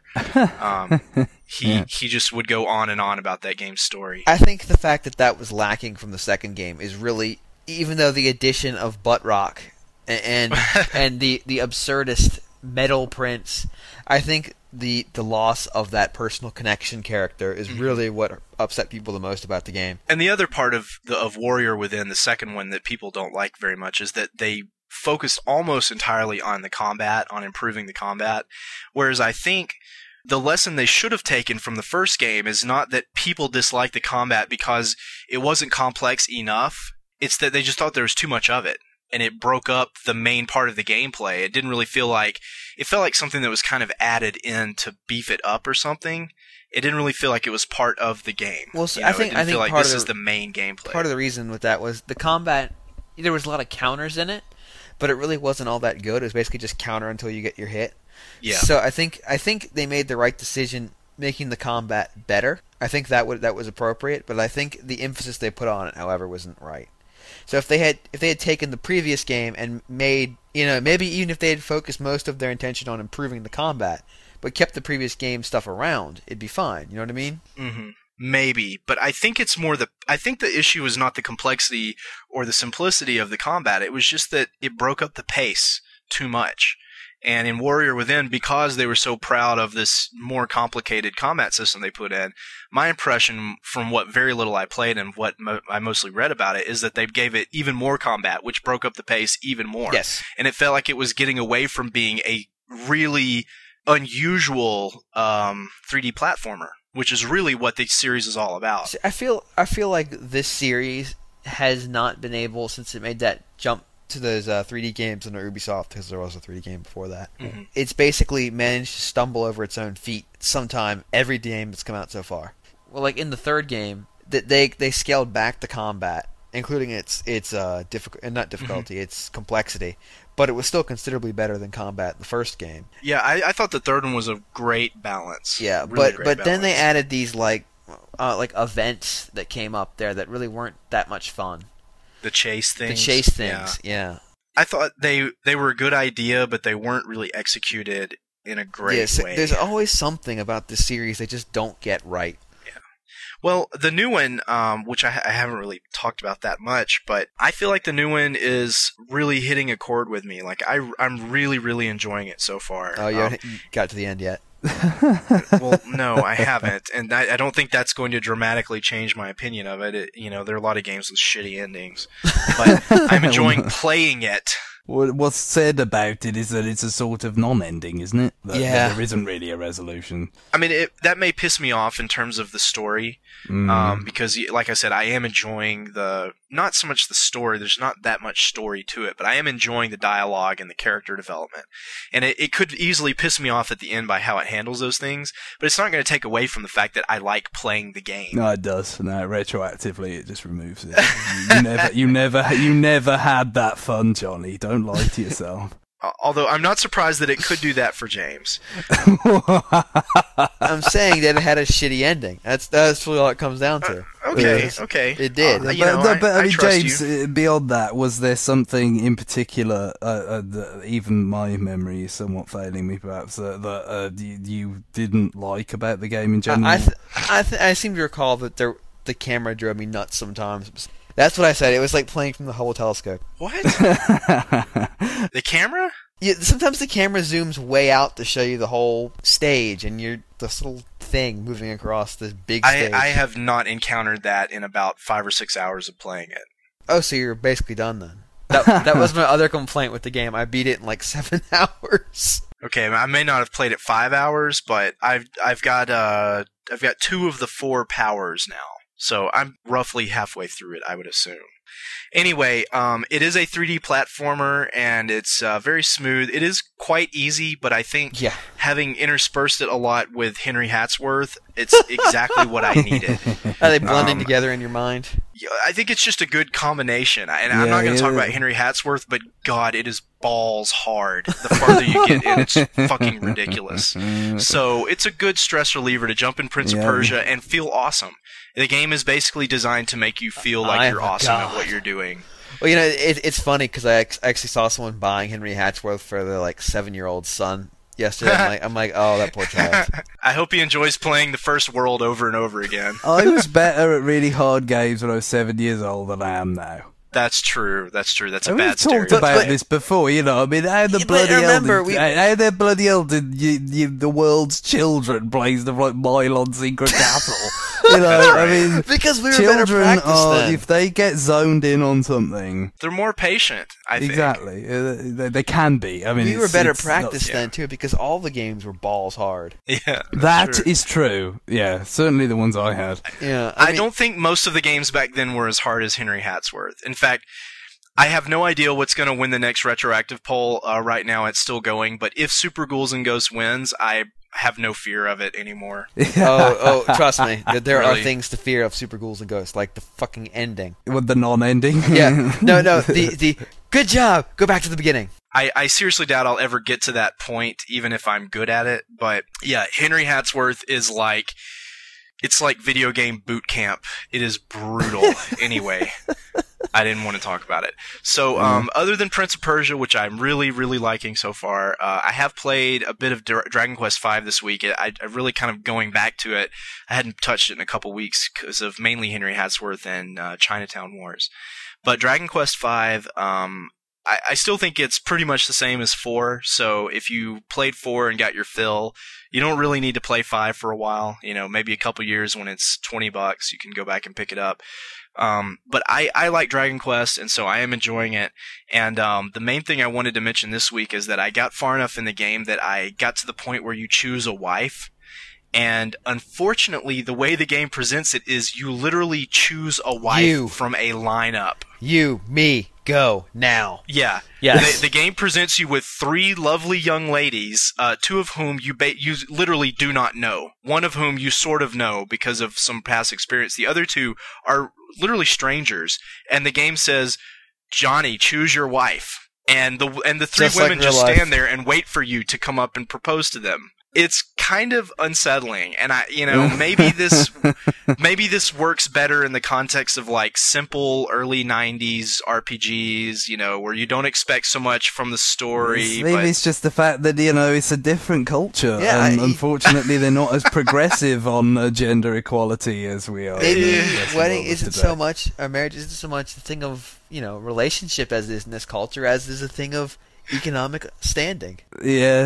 He just would go on and on about that game's story. I think the fact that was lacking from the second game is really, even though the addition of Butt Rock and the absurdist metal prince, I think the loss of that personal connection character is really what upset people the most about the game. And the other part of Warrior Within, the second one, that people don't like very much is that they focused almost entirely on the combat, on improving the combat, whereas I think the lesson they should have taken from the first game is not that people dislike the combat because it wasn't complex enough. It's that they just thought there was too much of it, and it broke up the main part of the gameplay. It didn't really feel like... It felt like something that was kind of added in to beef it up or something. It didn't really feel like it was part of the game. Well, so I think feel like part this of is the main gameplay. Part of the reason with that was the combat. There was a lot of counters in it, but it really wasn't all that good. It was basically just counter until you get your hit. Yeah. So I think they made the right decision making the combat better. I think that was appropriate, but I think the emphasis they put on it, however, wasn't right. So if they had taken the previous game and made, maybe even if they had focused most of their intention on improving the combat, but kept the previous game stuff around, it'd be fine. You know what I mean? Mm-hmm. Maybe, but I think it's more I think the issue is not the complexity or the simplicity of the combat. It was just that it broke up the pace too much. And in Warrior Within, because they were so proud of this more complicated combat system they put in, my impression from what very little I played and what I mostly read about it is that they gave it even more combat, which broke up the pace even more. Yes. And it felt like it was getting away from being a really unusual 3D platformer, which is really what the series is all about. See, I feel like this series has not been able, since it made that jump to those 3D games under Ubisoft, because there was a 3D game before that. Mm-hmm. It's basically managed to stumble over its own feet sometime every game that's come out so far. Well, like in the third game, they scaled back the combat, including its not difficulty, its complexity, but it was still considerably better than combat in the first game. Yeah, I thought the third one was a great balance. Yeah, really but then they added these like events that came up there that really weren't that much fun. The chase things. Yeah. I thought they were a good idea, but they weren't really executed in a great way. There's always something about this series they just don't get right. Yeah. Well, the new one, which I haven't really talked about that much, but I feel like the new one is really hitting a chord with me. Like I'm really, really enjoying it so far. Oh, you haven't got to the end yet? Well, no, I haven't, and I don't think that's going to dramatically change my opinion of it. There are a lot of games with shitty endings, but I'm enjoying playing it. What's said about it is that it's a sort of non-ending, isn't it? That there isn't really a resolution. I mean, that may piss me off in terms of the story, because, like I said, I am enjoying not so much the story, there's not that much story to it, but I am enjoying the dialogue and the character development. And it could easily piss me off at the end by how it handles those things, but it's not going to take away from the fact that I like playing the game. No, it does. No, retroactively, it just removes it. You never had that fun, Johnny. Don't lie to yourself. Although I'm not surprised that it could do that for James. I'm saying that it had a shitty ending. That's really all it comes down to. Okay. It did. But I mean, trust James, beyond that, was there something in particular, even my memory is somewhat failing me perhaps, that you didn't like about the game in general? I seem to recall that the camera drove me nuts sometimes. That's what I said. It was like playing from the Hubble telescope. What? The camera? Yeah, sometimes the camera zooms way out to show you the whole stage, and you're this little thing moving across this big stage. I have not encountered that in about 5 or 6 hours of playing it. Oh, so you're basically done then. That was my other complaint with the game. I beat it in like 7 hours. Okay, I may not have played it 5 hours, but I've got 2 of the 4 powers now. So I'm roughly halfway through it, I would assume. Anyway, it is a 3D platformer, and it's very smooth. It is quite easy, but I think having interspersed it a lot with Henry Hatsworth, it's exactly what I needed. Are they blending together in your mind? I think it's just a good combination. And I'm not going to talk about Henry Hatsworth, but God, it is balls hard. The farther you get in, it's fucking ridiculous. So it's a good stress reliever to jump in Prince of Persia and feel awesome. The game is basically designed to make you feel like you're awesome at what you're doing. Well, it's funny because I actually saw someone buying Henry Hatsworth for their 7-year-old son yesterday. I'm like, oh, that poor child. I hope he enjoys playing the first world over and over again. I was better at really hard games when I was 7 years old than I am now. That's true. That's a bad stereotype. We've talked about this before, I mean, how the bloody hell did the world's children plays the Mylon Secret Castle? I mean, because we were better practiced then. If they get zoned in on something, they're more patient. I think exactly. They can be. I mean, we were better practiced then too, because all the games were balls hard. Yeah, that is true. Yeah, certainly the ones I had. Yeah, I don't think most of the games back then were as hard as Henry Hatsworth. In fact, I have no idea what's going to win the next retroactive poll. Right now, it's still going. But if Super Ghouls and Ghosts wins, I have no fear of it anymore. Oh, trust me. There are things to fear of Super Ghouls and Ghosts, like the fucking ending. With the non-ending? Yeah. No, the good job, go back to the beginning. I seriously doubt I'll ever get to that point, even if I'm good at it. But yeah, Henry Hatsworth is it's like video game boot camp. It is brutal. Anyway, I didn't want to talk about it. So, other than Prince of Persia, which I'm really, really liking so far, I have played a bit of Dragon Quest V this week. I really kind of going back to it. I hadn't touched it in a couple weeks because of mainly Henry Hatsworth and Chinatown Wars. But Dragon Quest V, I still think it's pretty much the same as 4. So if you played 4 and got your fill, you don't really need to play 5 for a while. Maybe a couple years when it's $20, you can go back and pick it up. But I like Dragon Quest, and so I am enjoying it. And the main thing I wanted to mention this week is that I got far enough in the game that I got to the point where you choose a wife. And unfortunately, the way the game presents it is you literally choose a wife from a lineup. Me. Go now. Yeah. Yes. The game presents you with 3 lovely young ladies, 2 of whom you literally do not know. One of whom you sort of know because of some past experience. The other 2 are literally strangers, and the game says, "Johnny, choose your wife." And the 3 Just women like real just life. stand there and wait for you to come up and propose to them. It's kind of unsettling, and maybe this works better in the context of like simple early '90s RPGs, where you don't expect so much from the story. Maybe it's just the fact that it's a different culture, Yeah, and unfortunately they're not as progressive on gender equality as we are. Maybe in the Western wedding world isn't today. so much, or marriage isn't so much the thing of relationship as is in this culture as is a thing of economic standing. Yeah,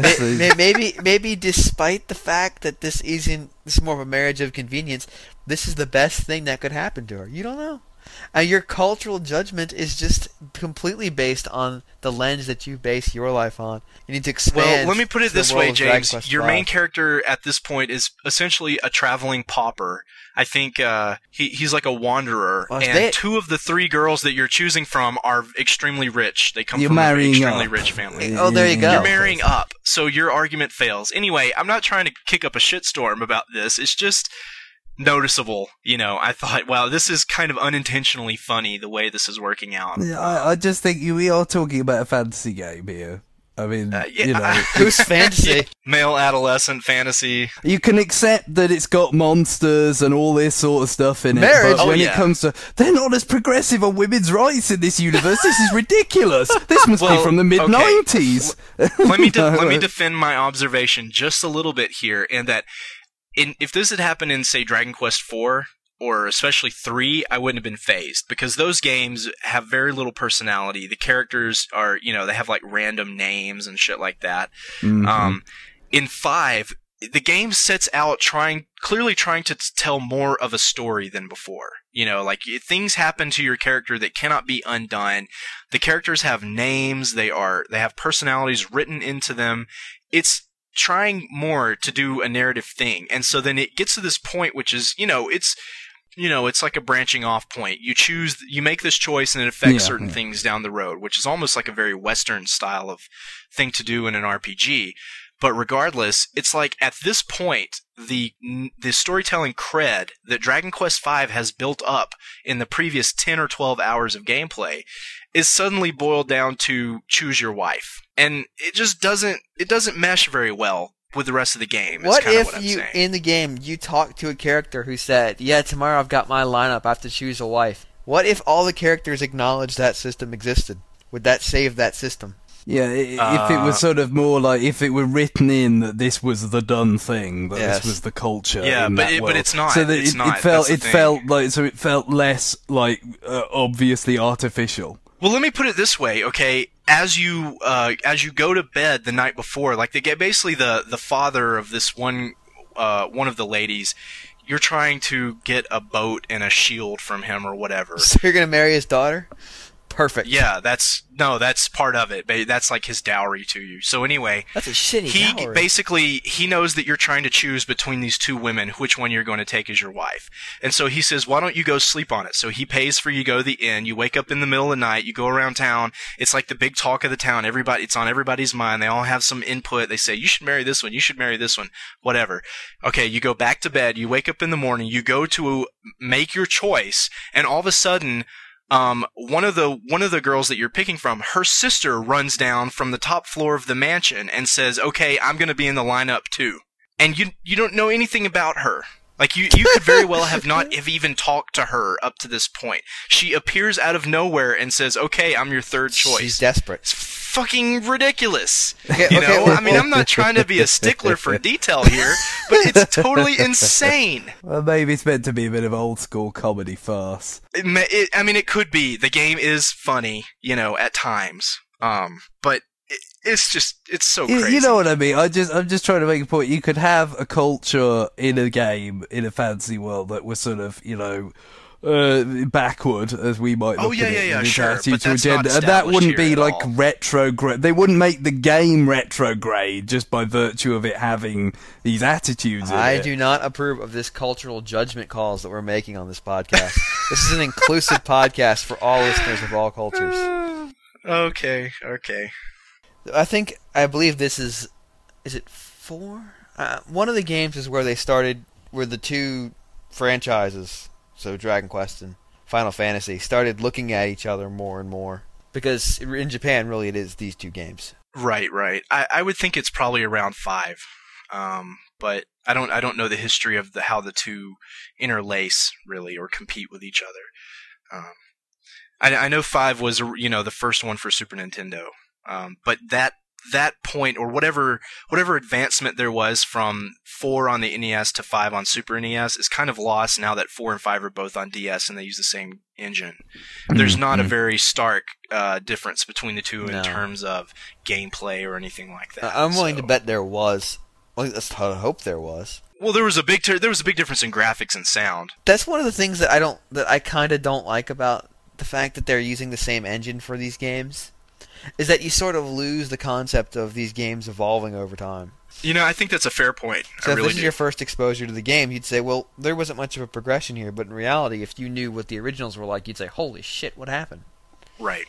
Maybe despite the fact that this is more of a marriage of convenience, this is the best thing that could happen to her. You don't know. And your cultural judgment is just completely based on the lens that you base your life on. You need to expand. Well, let me put it to the this world way, of Dragon James. Quest Your V. main character at this point is essentially a traveling pauper. I think he's like a wanderer, Well, and 2 of the 3 girls that you're choosing from are extremely rich. They come You're from an marrying extremely up. rich family. Oh, there you go. You're marrying up, so your argument fails. Anyway, I'm not trying to kick up a shitstorm about this. It's just noticeable. I thought, wow, this is kind of unintentionally funny the way this is working out. I just think we are talking about a fantasy game here. I mean, Who's fantasy? Male adolescent fantasy. you can accept that it's got monsters and all this sort of stuff in it, Marriage. but when yeah. it comes to, they're not as progressive on women's rights in this universe. This is ridiculous. This must be Well, from the mid-90s. let me defend my observation just a little bit here, in that if this had happened in, say, Dragon Quest IV, or especially 3, I wouldn't have been phased, because those games have very little personality. The characters are, they have like random names and shit like that. Mhm. In 5, the game sets out clearly trying to tell more of a story than before. Like things happen to your character that cannot be undone. The characters have names. They have personalities written into them. It's trying more to do a narrative thing. And so then it gets to this point, which is, it's like a branching off point. You make this choice and it affects certain things down the road, which is almost like a very Western style of thing to do in an RPG. But regardless, it's like at this point, the storytelling cred that Dragon Quest V has built up in the previous 10 or 12 hours of gameplay is suddenly boiled down to choose your wife. And it just doesn't mesh very well with the rest of the game. What if what I'm you, saying. in the game, you talk to a character who said, "Yeah, tomorrow I've got my lineup, I have to choose a wife." What if all the characters acknowledged that system existed? Would that save that system? Yeah, if it was sort of more like, if it were written in that this was the done thing, that Yes. this was the culture. Yeah, in but that world. it's not. So that It's not. it felt That's the it felt less like obviously artificial. Well, let me put it this way, okay? As you go to bed the night before, like basically the father of this one of the ladies, you're trying to get a boat and a shield from him or whatever. So you're gonna marry his daughter? Perfect. Yeah, that's part of it. That's like his dowry to you. So anyway, That's a shitty he dowry. he knows that you're trying to choose between these 2 women, which one you're going to take as your wife. And so he says, "Why don't you go sleep on it?" So he pays for you to go to the inn. You wake up in the middle of the night. You go around town. It's like the big talk of the town. It's on everybody's mind. They all have some input. They say, "You should marry this one. You should marry this one." Whatever. Okay, you go back to bed. You wake up in the morning. You go to make your choice, and all of a sudden, one of the girls that you're picking from, her sister runs down from the top floor of the mansion and says, "Okay, I'm going to be in the lineup too." And you don't know anything about her. Like you could very well have not have even talked to her up to this point. She appears out of nowhere and says, "Okay, I'm your third choice." She's desperate. It's fucking ridiculous. Okay, You okay, know, I mean, I'm not trying to be a stickler for detail here, but it's totally insane. Well, maybe it's meant to be a bit of old school comedy farce. I mean, it could be. The game is funny, at times. But it's so crazy. You know what I mean? I'm just trying to make a point. You could have a culture in a game in a fantasy world that was sort of, backward as we might look at it. Sure. But that's that wouldn't be like all. retrograde. They wouldn't make the game retrograde just by virtue of it having these attitudes in I it. do not approve of this cultural judgment calls that we're making on this podcast. This is an inclusive podcast for all listeners of all cultures. Okay. I believe this is it 4? One of the games is where the two franchises, so Dragon Quest and Final Fantasy, started looking at each other more and more. Because in Japan, really, it is these two games. Right. I would think it's probably around 5. But I don't know the history of how the two interlace, really, or compete with each other. I know 5 was, the first one for Super Nintendo. But that point, or whatever advancement there was from 4 on the NES to 5 on Super NES, is kind of lost now that 4 and 5 are both on DS and they use the same engine. There's not a very stark difference between the two in terms of gameplay or anything like that. I'm willing to bet there was. Well, let's hope there was. Well, there was a big difference in graphics and sound. That's one of the things that I kind of don't like about the fact that they're using the same engine for these games. Is that you sort of lose the concept of these games evolving over time. I think that's a fair point. So if this is your first exposure to the game, you'd say, well, there wasn't much of a progression here, but in reality, if you knew what the originals were like, you'd say, holy shit, what happened? Right.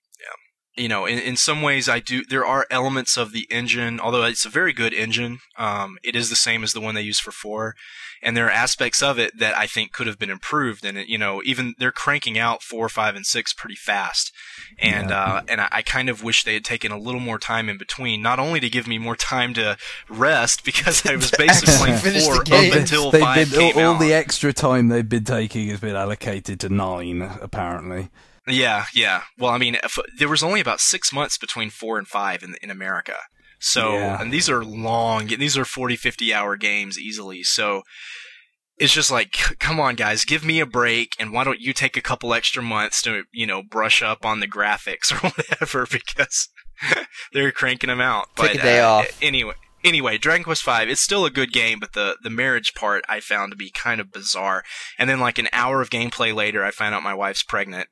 Yeah. In some ways, there are elements of the engine, although it's a very good engine, it is the same as the one they use for 4, and there are aspects of it that I think could have been improved, and even they're cranking out 4, 5, and 6 pretty fast, and I kind of wish they had taken a little more time in between, not only to give me more time to rest, because I was basically playing 4 up until 5 came out. All the extra time they've been taking has been allocated to 9, apparently. Yeah. Well, I mean, there was only about 6 months between 4 and 5 in America. So, and these are long, these are 40, 50-hour games easily. So, it's just like, come on, guys, give me a break, and why don't you take a couple extra months to, brush up on the graphics or whatever, because they're cranking them out. Take a day off. Anyway, Dragon Quest V, it's still a good game, but the marriage part I found to be kind of bizarre. And then like an hour of gameplay later, I found out my wife's pregnant.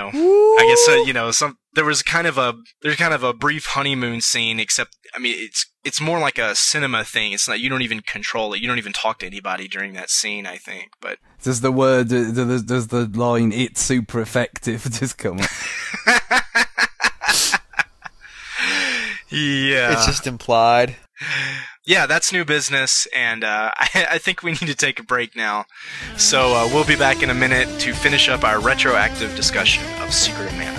I guess there's kind of a brief honeymoon scene. Except, I mean, it's more like a cinema thing. It's not, you don't even control it. You don't even talk to anybody during that scene, I think. But does the line "it's super effective" just come up? Yeah, it's just implied. Yeah, that's new business, and I think we need to take a break now. So we'll be back in a minute to finish up our retroactive discussion of Secret of Mana.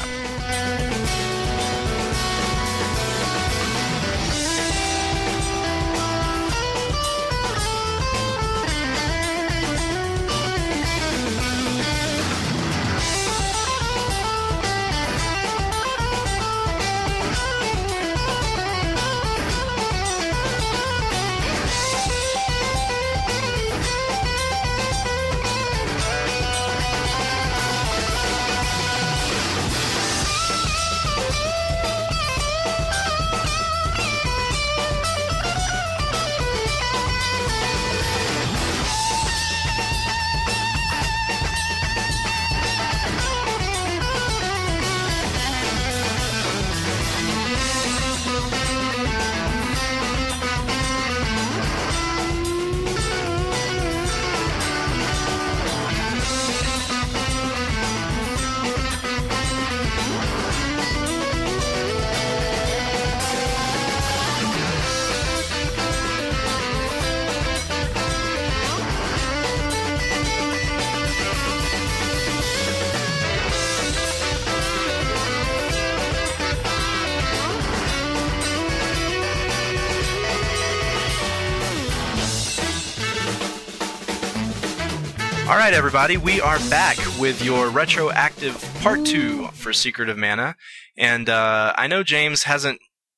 All right, everybody, we are back with your retroactive part 2 for Secret of Mana, and I know James hasn't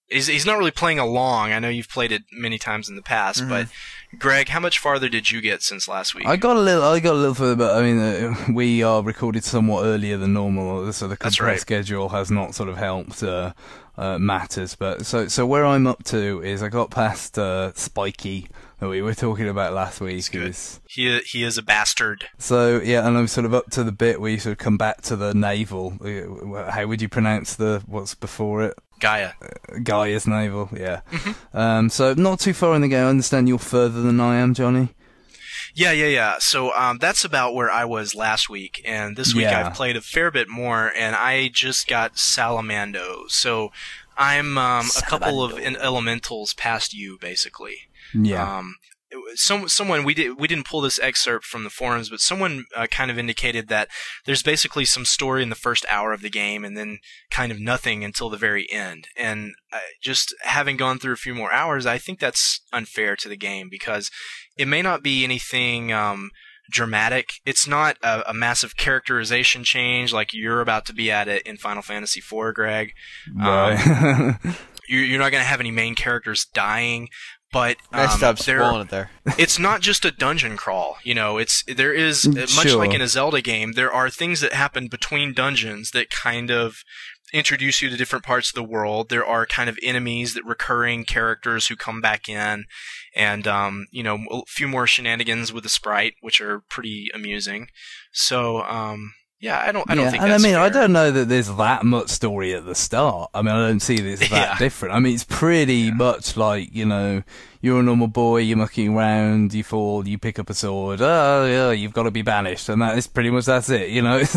he's not really playing along. I know you've played it many times in the past, but Greg, how much farther did you get since last week? I got a little further, but I mean, we are recorded somewhat earlier than normal, so the compressed schedule has not sort of helped matters. But so where I'm up to is I got past Spiky that we were talking about last week. He is a bastard. So yeah, and I'm sort of up to the bit where you sort of come back to the navel. How would you pronounce what's before it? Gaia. Gaia's navel, yeah. So not too far in the game. I understand you're further than I am, Johnny. Yeah. So that's about where I was last week, and this week I've played a fair bit more, and I just got Salamando. So I'm a couple of elementals past you, basically. Yeah. Someone we didn't pull this excerpt from the forums, but someone kind of indicated that there's basically some story in the first hour of the game, and then kind of nothing until the very end. And just having gone through a few more hours, I think that's unfair to the game because it may not be anything dramatic. It's not a massive characterization change like you're about to be at it in Final Fantasy IV, Greg. Right. You're not going to have any main characters dying. But stop spoiling it there. It's not just a dungeon crawl, there is much like in a Zelda game, there are things that happen between dungeons that kind of introduce you to different parts of the world. There are kind of enemies, that recurring characters who come back in, and a few more shenanigans with the sprite, which are pretty amusing. So yeah, I don't think that's fair. I don't know that there's that much story at the start. I mean, I don't see this that different. I mean, it's pretty much like, you're a normal boy, you're mucking around, you fall, you pick up a sword, you've got to be banished, and that's it,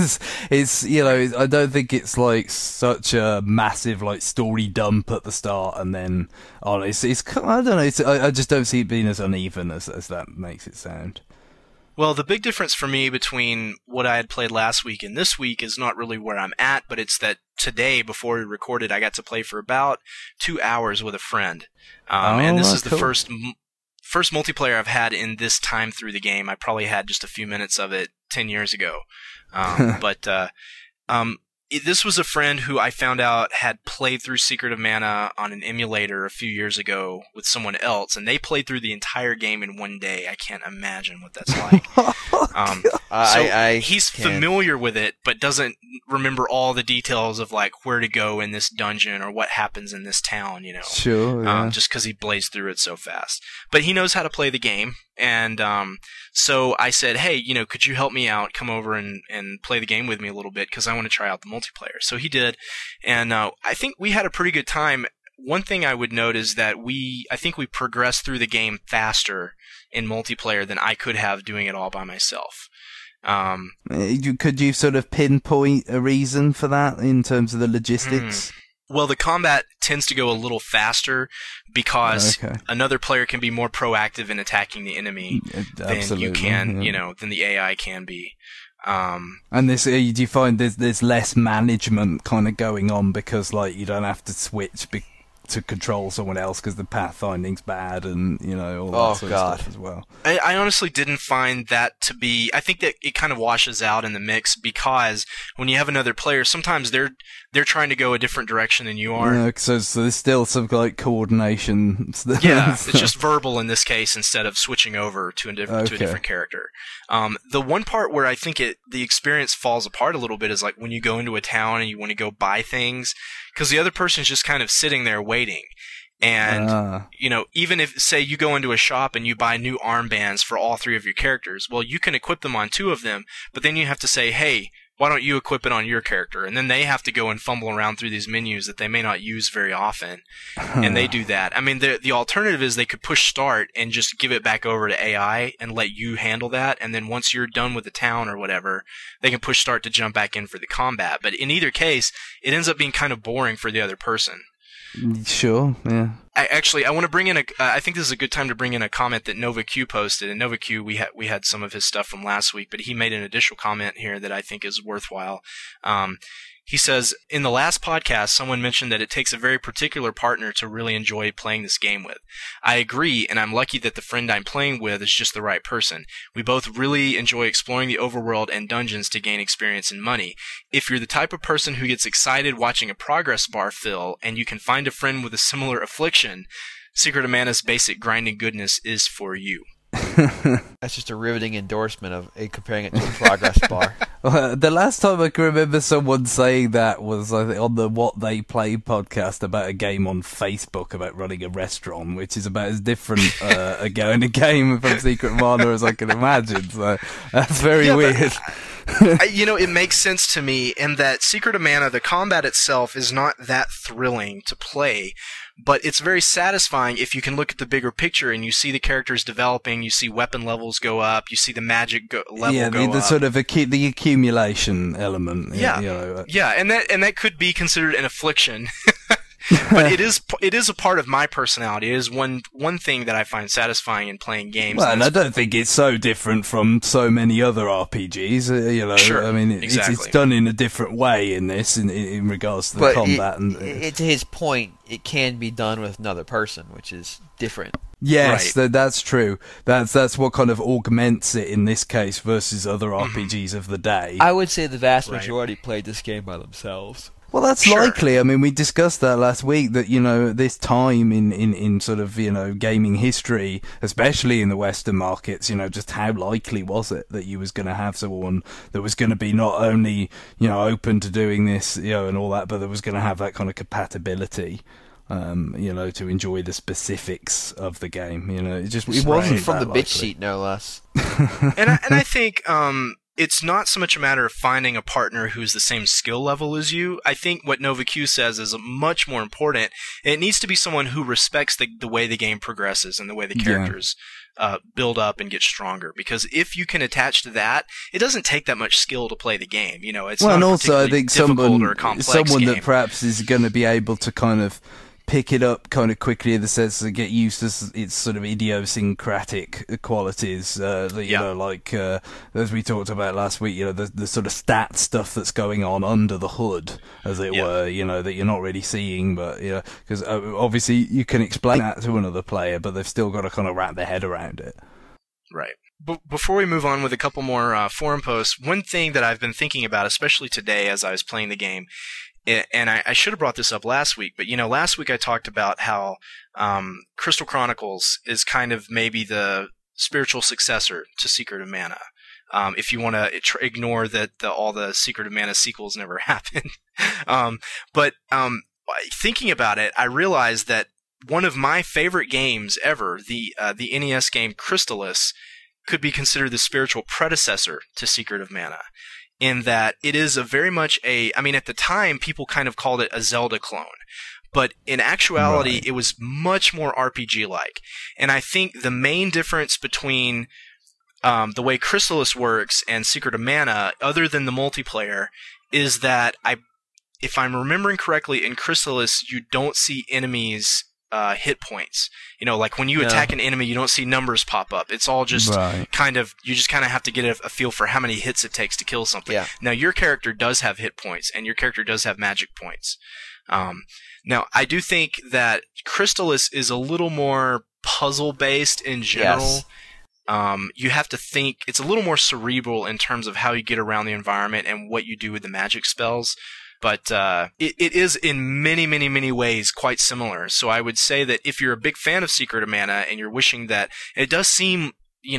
it's I don't think it's like such a massive like story dump at the start, and then, it's I don't know, I just don't see it being as uneven as that makes it sound. Well, the big difference for me between what I had played last week and this week is not really where I'm at, but it's that today, before we recorded, I got to play for about 2 hours with a friend. And this is the first multiplayer I've had in this time through the game. I probably had just a few minutes of it 10 years ago. This was a friend who I found out had played through Secret of Mana on an emulator a few years ago with someone else, and they played through the entire game in one day. I can't imagine what that's like. He's familiar with it, but doesn't remember all the details of like where to go in this dungeon or what happens in this town, Sure. Yeah. Just because he blazed through it so fast. But he knows how to play the game, and so I said, hey, could you help me out? Come over and play the game with me a little bit because I want to try out the multiplayer. So he did, and I think we had a pretty good time. One thing I would note is that I think we progressed through the game faster in multiplayer than I could have doing it all by myself. Could you sort of pinpoint a reason for that in terms of the logistics? Well, the combat tends to go a little faster because another player can be more proactive in attacking the enemy than you can, than the AI can be. And this, do you find there's less management kind of going on because like you don't have to switch to control someone else because the pathfinding's bad and all that sort of stuff as well? I honestly didn't find that to be. I think that it kind of washes out in the mix because when you have another player, sometimes they're trying to go a different direction than you are. Yeah, so there's still some like coordination. Yeah, it's just verbal in this case instead of switching over to a different character. The one part where I think the experience falls apart a little bit is like when you go into a town and you want to go buy things, because the other person's just kind of sitting there waiting. And, even if, say, you go into a shop and you buy new armbands for all three of your characters, well, you can equip them on two of them, but then you have to say, hey, why don't you equip it on your character? And then they have to go and fumble around through these menus that they may not use very often. And they do that. I mean, the alternative is they could push start and just give it back over to AI and let you handle that. And then once you're done with the town or whatever, they can push start to jump back in for the combat. But in either case, it ends up being kind of boring for the other person. Sure, yeah. I want to bring in I think this is a good time to bring in a comment that Nova Q posted. And Nova Q, we had some of his stuff from last week, but he made an additional comment here that I think is worthwhile. He says, in the last podcast, someone mentioned that it takes a very particular partner to really enjoy playing this game with. I agree, and I'm lucky that the friend I'm playing with is just the right person. We both really enjoy exploring the overworld and dungeons to gain experience and money. If you're the type of person who gets excited watching a progress bar fill, and you can find a friend with a similar affliction, Secret of Mana's basic grinding goodness is for you. That's just a riveting endorsement of comparing it to a progress bar. The last time I can remember someone saying that was, I think, on the What They Play podcast about a game on Facebook about running a restaurant, which is about as different going a game from Secret Mana as I can imagine. So that's very weird. It makes sense to me in that Secret of Mana, the combat itself is not that thrilling to play, but it's very satisfying if you can look at the bigger picture and you see the characters developing, you see weapon levels go up, you see the magic level go up. The sort of the accumulation element. Yeah, and that could be considered an affliction. But it is a part of my personality. It is one thing that I find satisfying in playing games. Well, and I don't think it's so different from so many other RPGs. Sure, I mean, exactly. It's done in a different way in this, in regards to the combat. To his point, it can be done with another person, which is different. Yes, right. That's true. That's what kind of augments it in this case versus other RPGs of the day. I would say the vast majority played this game by themselves. Well, that's likely. I mean, we discussed that last week, that, this time in sort of, gaming history, especially in the Western markets, just how likely was it that you was going to have someone that was going to be not only, open to doing this, and all that, but that was going to have that kind of compatibility, to enjoy the specifics of the game. It wasn't from the likely. bitch sheet, no less. and I think, it's not so much a matter of finding a partner who's the same skill level as you. I think what Nova Q says is much more important. It needs to be someone who respects the way the game progresses and the way the characters build up and get stronger. Because if you can attach to that, it doesn't take that much skill to play the game. It's not and also I think someone game. That perhaps is going to be able to kind of pick it up kind of quickly in the sense to get used to its sort of idiosyncratic qualities, as we talked about last week, the sort of stat stuff that's going on under the hood, as it were, that you're not really seeing, but, because obviously you can explain that to another player, but they've still got to kind of wrap their head around it. Right. Before we move on with a couple more forum posts, one thing that I've been thinking about, especially today as I was playing the game, and I should have brought this up last week, but last week I talked about how Crystal Chronicles is kind of maybe the spiritual successor to Secret of Mana. If you want to ignore that all the Secret of Mana sequels never happened. But thinking about it, I realized that one of my favorite games ever, the NES game Crystalis, could be considered the spiritual predecessor to Secret of Mana, in that it is at the time, people kind of called it a Zelda clone. But in actuality, It was much more RPG-like. And I think the main difference between the way Crystalis works and Secret of Mana, other than the multiplayer, is that if I'm remembering correctly, in Crystalis, you don't see enemies' hit points. Like when you attack an enemy, you don't see numbers pop up. It's all just you just kind of have to get a feel for how many hits it takes to kill something. Yeah. Now, your character does have hit points, and your character does have magic points. Now, I do think that Crystalis is a little more puzzle-based in general. Yes. You have to think, it's a little more cerebral in terms of how you get around the environment and what you do with the magic spells. But it is in many, many, many ways quite similar. So I would say that if you're a big fan of Secret of Mana and you're wishing that, it does seem,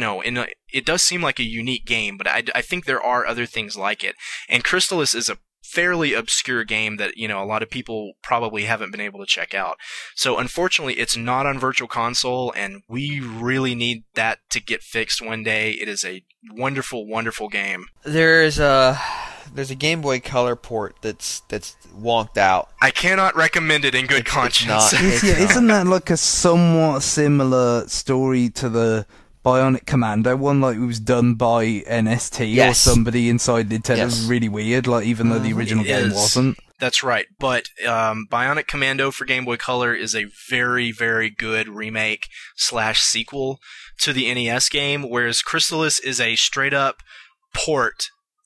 it does seem like a unique game, but I think there are other things like it. And Crystalis is a fairly obscure game that, a lot of people probably haven't been able to check out. So unfortunately, it's not on Virtual Console, and we really need that to get fixed one day. It is a wonderful, wonderful game. There's a Game Boy Color port that's wonked out. I cannot recommend it in good conscience. Isn't that like a somewhat similar story to the Bionic Commando one, like it was done by NST or somebody inside Nintendo? It was really weird, like even though the original game wasn't. That's right, but Bionic Commando for Game Boy Color is a very, very good remake / sequel to the NES game, whereas Crystalis is a straight up port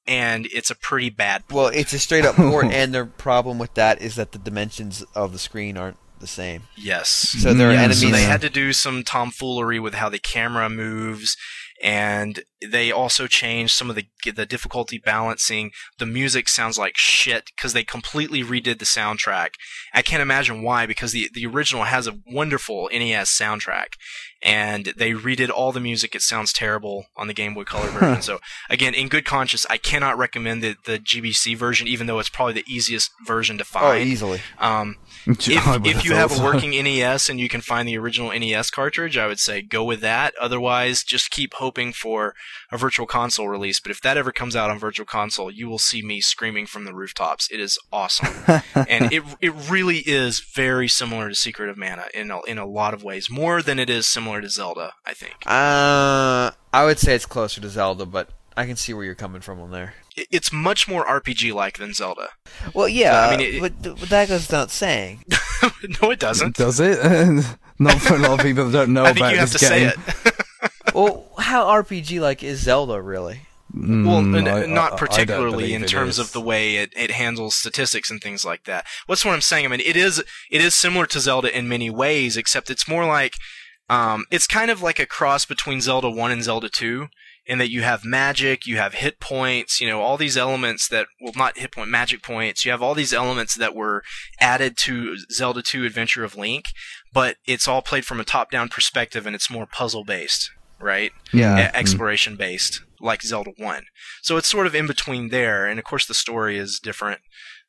and it's a pretty bad port. Well, it's a straight up port, and the problem with that is that the dimensions of the screen aren't the same. Yes. So there are enemies. So they had to do some tomfoolery with how the camera moves, and they also changed some of the difficulty balancing. The music sounds like shit because they completely redid the soundtrack. I can't imagine why, because the original has a wonderful NES soundtrack, and they redid all the music. It sounds terrible on the Game Boy Color version. So again, in good conscience, I cannot recommend the GBC version, even though it's probably the easiest version to find. Oh, easily. If you have a working NES and you can find the original NES cartridge, I would say go with that. Otherwise, just keep hoping for a Virtual Console release. But if that ever comes out on Virtual Console, you will see me screaming from the rooftops. It is awesome. And it really is very similar to Secret of Mana in a lot of ways. More than it is similar to Zelda, I think. I would say it's closer to Zelda, but I can see where you're coming from on there. It's much more RPG-like than Zelda. Well, yeah, So, I mean, but that goes without saying. No, it doesn't. Does it? Not for a lot of people that don't know I about think you have this to game. say it. Well, how RPG-like is Zelda, really? Well, not I don't particularly believe in it terms is. of the way it handles statistics and things like that. What's what I'm saying? I mean, it is similar to Zelda in many ways, except it's more like it's kind of like a cross between Zelda 1 and Zelda 2, in that you have magic, you have hit points, all these elements that, well, not hit point, magic points. You have all these elements that were added to Zelda 2 Adventure of Link, but it's all played from a top-down perspective, and it's more puzzle-based, right? Yeah. Exploration-based, like Zelda 1. So it's sort of in between there, and of course the story is different.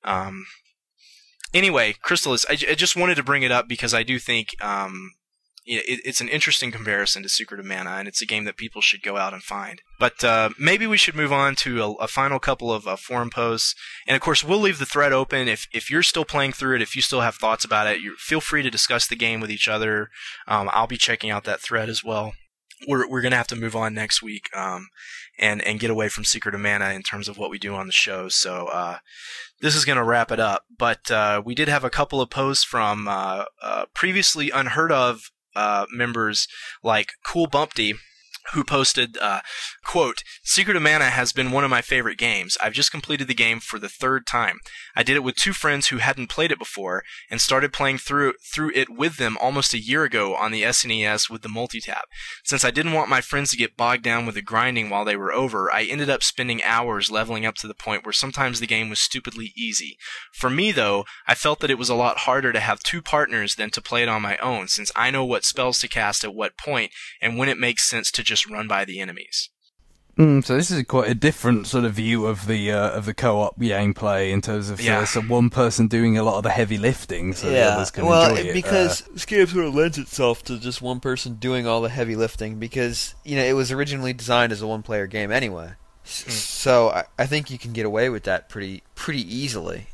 Anyway, Crystalis, I just wanted to bring it up because I do think it's an interesting comparison to Secret of Mana, and it's a game that people should go out and find. But maybe we should move on to a final couple of forum posts. And of course, we'll leave the thread open. If you're still playing through it, if you still have thoughts about it, feel free to discuss the game with each other. I'll be checking out that thread as well. We're going to have to move on next week and get away from Secret of Mana in terms of what we do on the show. So this is going to wrap it up. But we did have a couple of posts from previously unheard of members like Cool Bumpty, who posted, quote, "Secret of Mana has been one of my favorite games. I've just completed the game for the third time. I did it with two friends who hadn't played it before and started playing through it with them almost a year ago on the SNES with the multi-tap. Since I didn't want my friends to get bogged down with the grinding while they were over, I ended up spending hours leveling up to the point where sometimes the game was stupidly easy. For me, though, I felt that it was a lot harder to have two partners than to play it on my own, since I know what spells to cast at what point and when it makes sense to just run by the enemies." So this is quite a different sort of view of the co-op gameplay in terms of so one person doing a lot of the heavy lifting, so the others can enjoy it. Because this game sort of lends itself to just one person doing all the heavy lifting, because it was originally designed as a one-player game anyway. So I think you can get away with that pretty easily.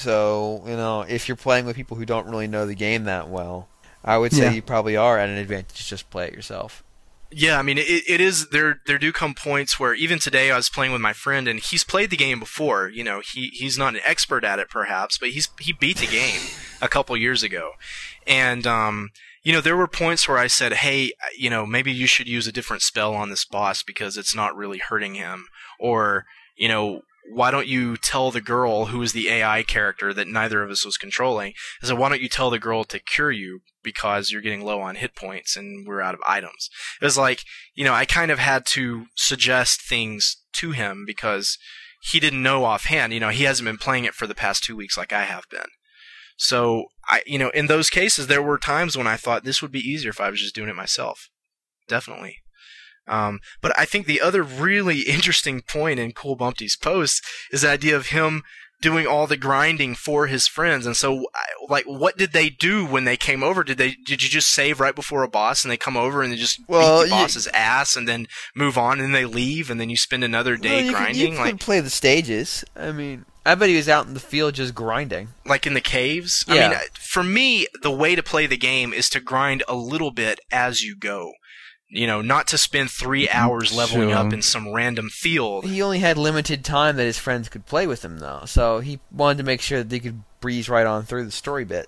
So if you're playing with people who don't really know the game that well, I would say you probably are at an advantage to just play it yourself. Yeah, I mean, it is, there do come points where, even today I was playing with my friend, and he's played the game before, he's not an expert at it perhaps, but he beat the game a couple years ago. And, there were points where I said, hey, maybe you should use a different spell on this boss because it's not really hurting him. Or, why don't you tell the girl, who was the AI character that neither of us was controlling, I said, why don't you tell the girl to cure you because you're getting low on hit points and we're out of items? It was like, I kind of had to suggest things to him because he didn't know offhand. He hasn't been playing it for the past 2 weeks like I have been. So, in those cases, there were times when I thought this would be easier if I was just doing it myself. Definitely. But I think the other really interesting point in Cool Bumpty's post is the idea of him doing all the grinding for his friends. And so, what did they do when they came over? Did you just save right before a boss and they come over and they just beat the boss's ass and then move on and they leave and then you spend another day grinding? You can play the stages. I mean, I bet he was out in the field just grinding. Like in the caves? Yeah. I mean, for me, the way to play the game is to grind a little bit as you go. Not to spend 3 hours leveling up in some random field. He only had limited time that his friends could play with him, though. So he wanted to make sure that they could breeze right on through the story bits.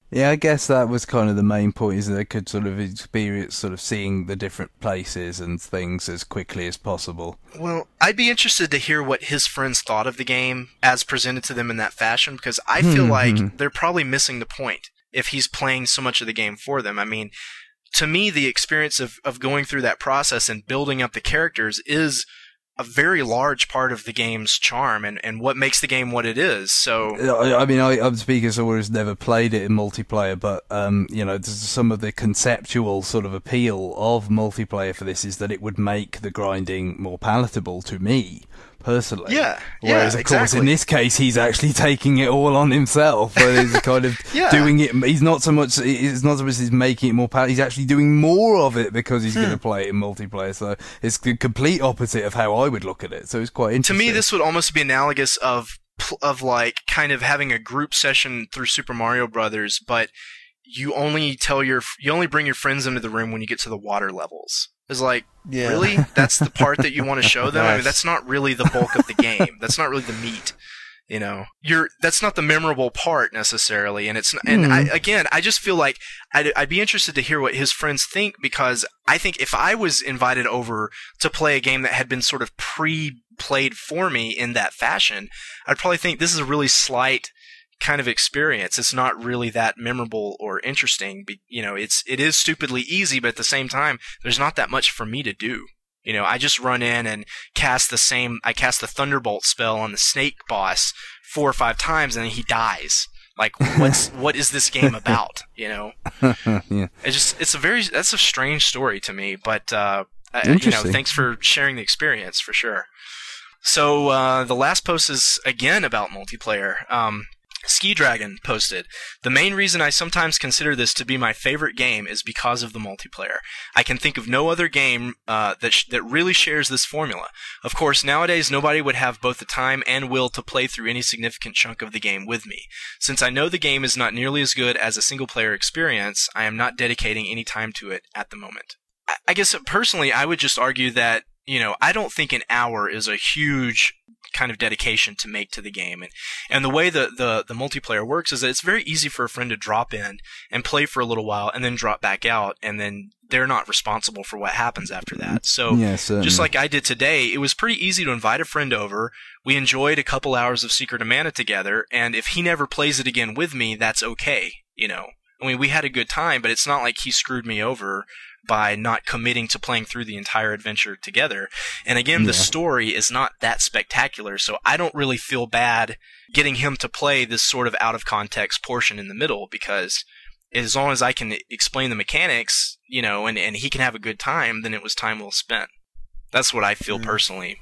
Yeah, I guess that was kind of the main point, is that they could sort of experience sort of seeing the different places and things as quickly as possible. Well, I'd be interested to hear what his friends thought of the game as presented to them in that fashion, because I feel like they're probably missing the point if he's playing so much of the game for them. I mean, to me, the experience of going through that process and building up the characters is a very large part of the game's charm and what makes the game what it is. So, I mean, I'm speaking as someone who's never played it in multiplayer, but some of the conceptual sort of appeal of multiplayer for this is that it would make the grinding more palatable to me personally. Yeah. Whereas, of course, in this case, he's actually taking it all on himself, but he's kind of doing it. It's not so much he's making it more palatable. He's actually doing more of it because he's going to play it in multiplayer. So it's the complete opposite of how I would look at it. So it's quite interesting. To me, this would almost be analogous of like kind of having a group session through Super Mario Brothers, but you only bring your friends into the room when you get to the water levels. It's like, really? That's the part that you want to show them? I mean, that's not really the bulk of the game. That's not really the meat. You know, that's not the memorable part necessarily. And I just feel like I'd be interested to hear what his friends think, because I think if I was invited over to play a game that had been sort of pre-played for me in that fashion, I'd probably think this is a really slight kind of experience. It's not really that memorable or interesting. You know, it is stupidly easy, but at the same time, there's not that much for me to do. You know, I just run in and cast the Thunderbolt spell on the snake boss 4 or 5 times, and then he dies. Like, what is this game about? You know, yeah. That's a strange story to me. But thanks for sharing the experience for sure. So the last post is again about multiplayer. Ski Dragon posted, "The main reason I sometimes consider this to be my favorite game is because of the multiplayer. I can think of no other game that really shares this formula. Of course, nowadays nobody would have both the time and will to play through any significant chunk of the game with me. Since I know the game is not nearly as good as a single-player experience, I am not dedicating any time to it at the moment." I guess personally, I would just argue that, you know, I don't think an hour is a huge kind of dedication to make to the game. And the way the multiplayer works is that it's very easy for a friend to drop in and play for a little while and then drop back out, and then they're not responsible for what happens after that. So just like I did today, it was pretty easy to invite a friend over. We enjoyed a couple hours of Secret of Mana together, and if he never plays it again with me, that's okay. You know, I mean, we had a good time, but it's not like he screwed me over by not committing to playing through the entire adventure together. And again, the story is not that spectacular, so I don't really feel bad getting him to play this sort of out-of-context portion in the middle, because as long as I can explain the mechanics, you know, and he can have a good time, then it was time well spent. That's what I feel personally.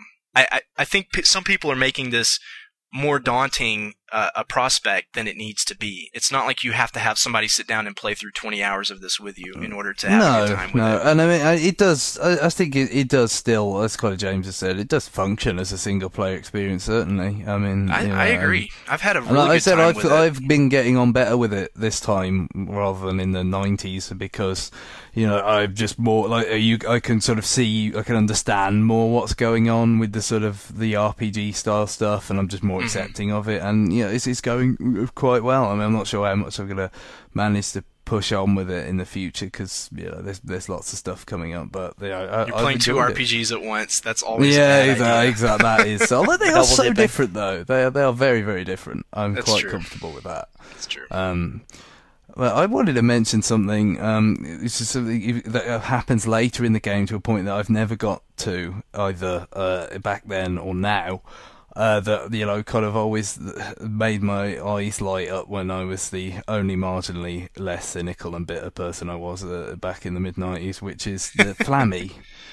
I think some people are making this more daunting a prospect than it needs to be. It's not like you have to have somebody sit down and play through 20 hours of this with you in order to have a good time with it. And I mean, it does. I think it does still, as kind of James has said, it does function as a single player experience. Certainly, I mean, I agree. I've had a really good time with it. I've been getting on better with it this time rather than in the 90s, because, you know, I've just more like I can sort of see, I can understand more what's going on with the sort of the RPG style stuff, and I'm just more accepting of it. And you know, it's going quite well. I mean, I'm not sure how much I'm gonna manage to push on with it in the future, because, you know, there's lots of stuff coming up. But you're playing 2 RPGs at once. That's always exactly. That is. Although they are so different, though. They are very, very different. I'm quite comfortable with that. That's true. Well, I wanted to mention something. It's just something that happens later in the game to a point that I've never got to, either back then or now. That, you know, kind of always made my eyes light up when I was the only marginally less cynical and bitter person I was back in the mid-90s, which is the Flammy.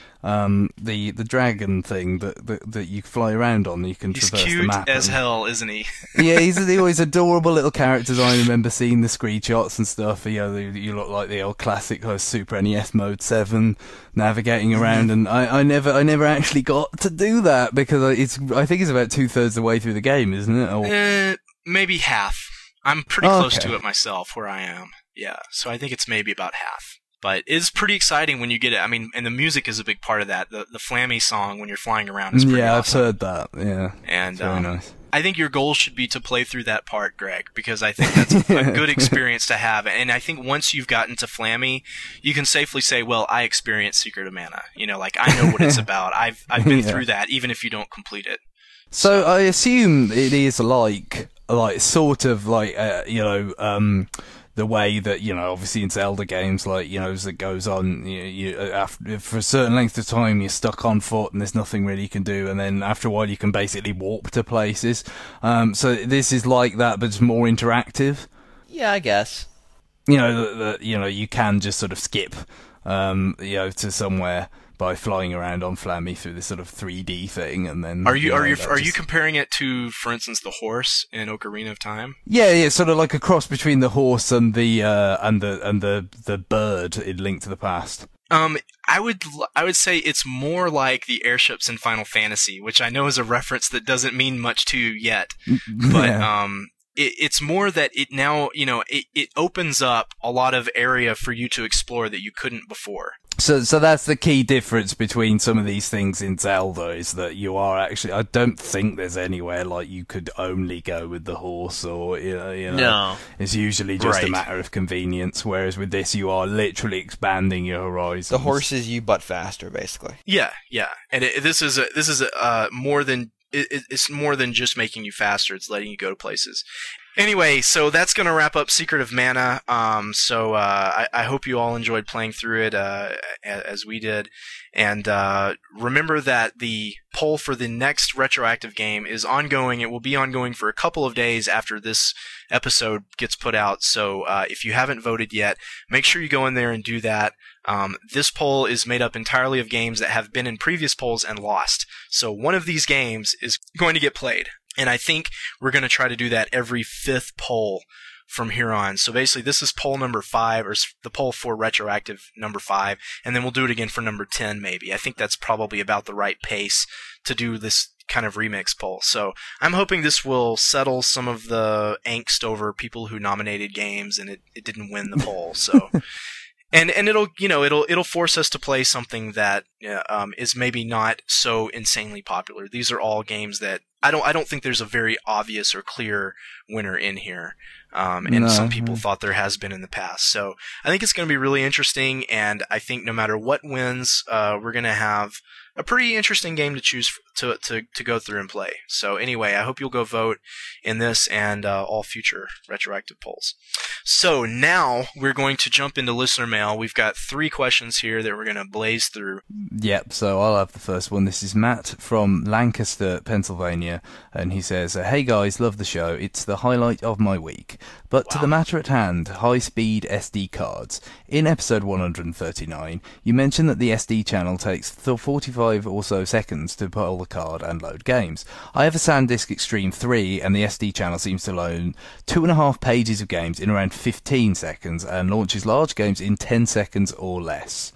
The dragon thing that you fly around on, you can traverse the map. He's cute as hell, isn't he? Yeah, he's always adorable little characters. I remember seeing the screenshots and stuff. You know, you look like the old classic Super NES Mode 7 navigating around, and I never actually got to do that, because I think it's about 2/3 of the way through the game, isn't it? Or maybe half. I'm pretty close to it myself where I am. Yeah, so I think it's maybe about half. But it's pretty exciting when you get it. I mean, and the music is a big part of that. The Flammy song when you're flying around is pretty awesome. I've heard that. Yeah, and very nice. I think your goal should be to play through that part, Greg, because I think that's a good experience to have. And I think once you've gotten to Flammy, you can safely say, well, I experienced Secret of Mana. You know, like, I know what it's about. I've been through that, even if you don't complete it. So I assume it is like sort of like, the way that, obviously in Zelda games, like, as it goes on, after, for a certain length of time, you're stuck on foot and there's nothing really you can do, and then after a while you can basically warp to places. So this is like that, but it's more interactive. Yeah, I guess. You can just sort of skip, to somewhere by flying around on Flammy through this sort of 3D thing, and then are you comparing it to, for instance, the horse in Ocarina of Time? Yeah, sort of like a cross between the horse and the bird in Link to the Past. I would say it's more like the airships in Final Fantasy, which I know is a reference that doesn't mean much to you yet, but it's more that it now, it opens up a lot of area for you to explore that you couldn't before. So that's the key difference between some of these things in Zelda, is that you are actually, I don't think there's anywhere like you could only go with the horse, or No. It's usually just a matter of convenience, whereas with this you are literally expanding your horizons. The horse is you but faster, basically. Yeah, and this is more than it's more than just making you faster. It's letting you go to places. Anyway, so that's going to wrap up Secret of Mana. I hope you all enjoyed playing through it as we did. And remember that the poll for the next retroactive game is ongoing. It will be ongoing for a couple of days after this episode gets put out. So if you haven't voted yet, make sure you go in there and do that. This poll is made up entirely of games that have been in previous polls and lost. So one of these games is going to get played. And I think we're going to try to do that every 5th poll from here on. So basically, this is poll number 5, or the poll for retroactive number 5, and then we'll do it again for number 10 maybe. I think that's probably about the right pace to do this kind of remix poll. So I'm hoping this will settle some of the angst over people who nominated games and it didn't win the poll. So and it'll force us to play something that is maybe not so insanely popular. These are all games that I don't think there's a very obvious or clear winner in here. And some people thought there has been in the past. So I think it's going to be really interesting, and I think no matter what wins, we're going to have a pretty interesting game to choose to go through and play. So anyway, I hope you'll go vote in this and all future retroactive polls. So now we're going to jump into listener mail. We've got 3 questions here that we're going to blaze through. Yep, so I'll have the first one. This is Matt from Lancaster, Pennsylvania, and he says, "Hey guys, love the show. It's the highlight of my week. But to the matter at hand, high-speed SD cards. In episode 139, you mentioned that the SD channel takes 45 or so seconds to pull the card and load games. I have a SanDisk Extreme 3, and the SD channel seems to load 2.5 pages of games in around 15 seconds and launches large games in 10 seconds or less."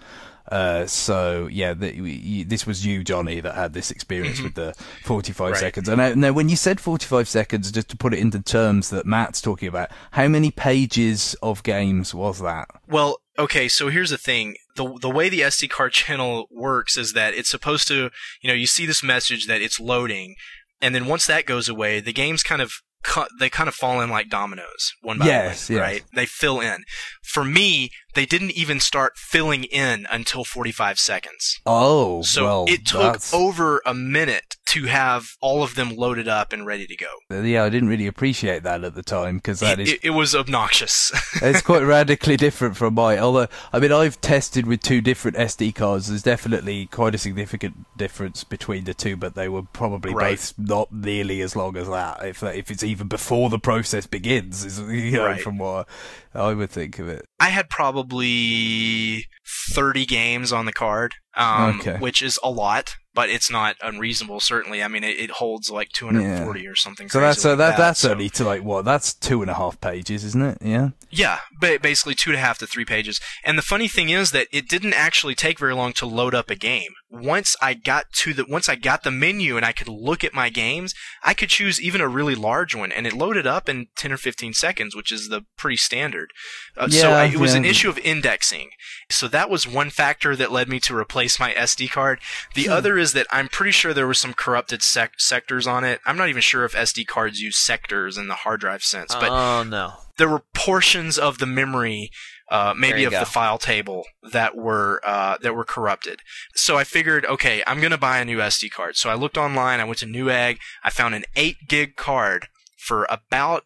So yeah, this was you, Johnny, that had this experience with the 45 seconds. And now, when you said 45 seconds, just to put it into terms that Matt's talking about, how many pages of games was that? Well, okay, so here's the thing. The way the SD card channel works is that it's supposed to, you see this message that it's loading, and then once that goes away, the games kind of fall in like dominoes, one by one, right? They fill in. For me, they didn't even start filling in until 45 seconds. Oh, so it took over a minute to have all of them loaded up and ready to go. Yeah, I didn't really appreciate that at the time, because it was obnoxious. It's quite radically different from mine. Although, I mean, I've tested with 2 different SD cards. There's definitely quite a significant difference between the 2, but they were probably both not nearly as long as that. If it's even before the process begins, from what I would think of it. I had probably 30 games on the card, which is a lot, but it's not unreasonable, certainly. I mean, it holds like 240 or something. So that's only to like, what? That's 2.5 pages, isn't it? Yeah? Yeah, basically 2.5 to 3 pages. And the funny thing is that it didn't actually take very long to load up a game. Once I got the menu and I could look at my games, I could choose even a really large one, and it loaded up in 10 or 15 seconds, which is the pretty standard. It was an issue of indexing. So that was one factor that led me to replace replace my SD card. The other is that I'm pretty sure there were some corrupted sectors on it. I'm not even sure if SD cards use sectors in the hard drive sense, but no. there were portions of the memory, maybe of the file table that were corrupted. So I figured, okay, I'm gonna buy a new SD card. So I looked online. I went to Newegg. I found an 8 gig card for about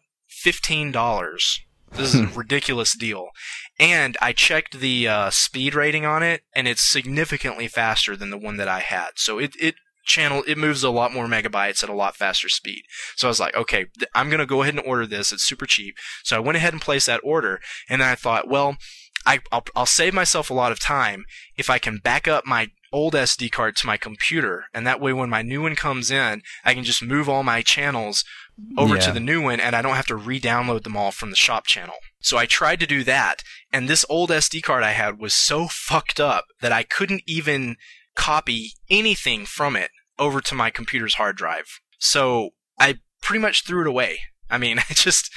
$15. This is a ridiculous deal. And I checked the speed rating on it, and it's significantly faster than the one that I had. So it moves a lot more megabytes at a lot faster speed. So I was like, okay, I'm going to go ahead and order this. It's super cheap. So I went ahead and placed that order, and then I thought, well, I'll save myself a lot of time if I can back up my old SD card to my computer, and that way when my new one comes in, I can just move all my channels over to the new one, and I don't have to re-download them all from the shop channel. So I tried to do that, and this old SD card I had was so fucked up that I couldn't even copy anything from it over to my computer's hard drive. So I pretty much threw it away. I mean, I just...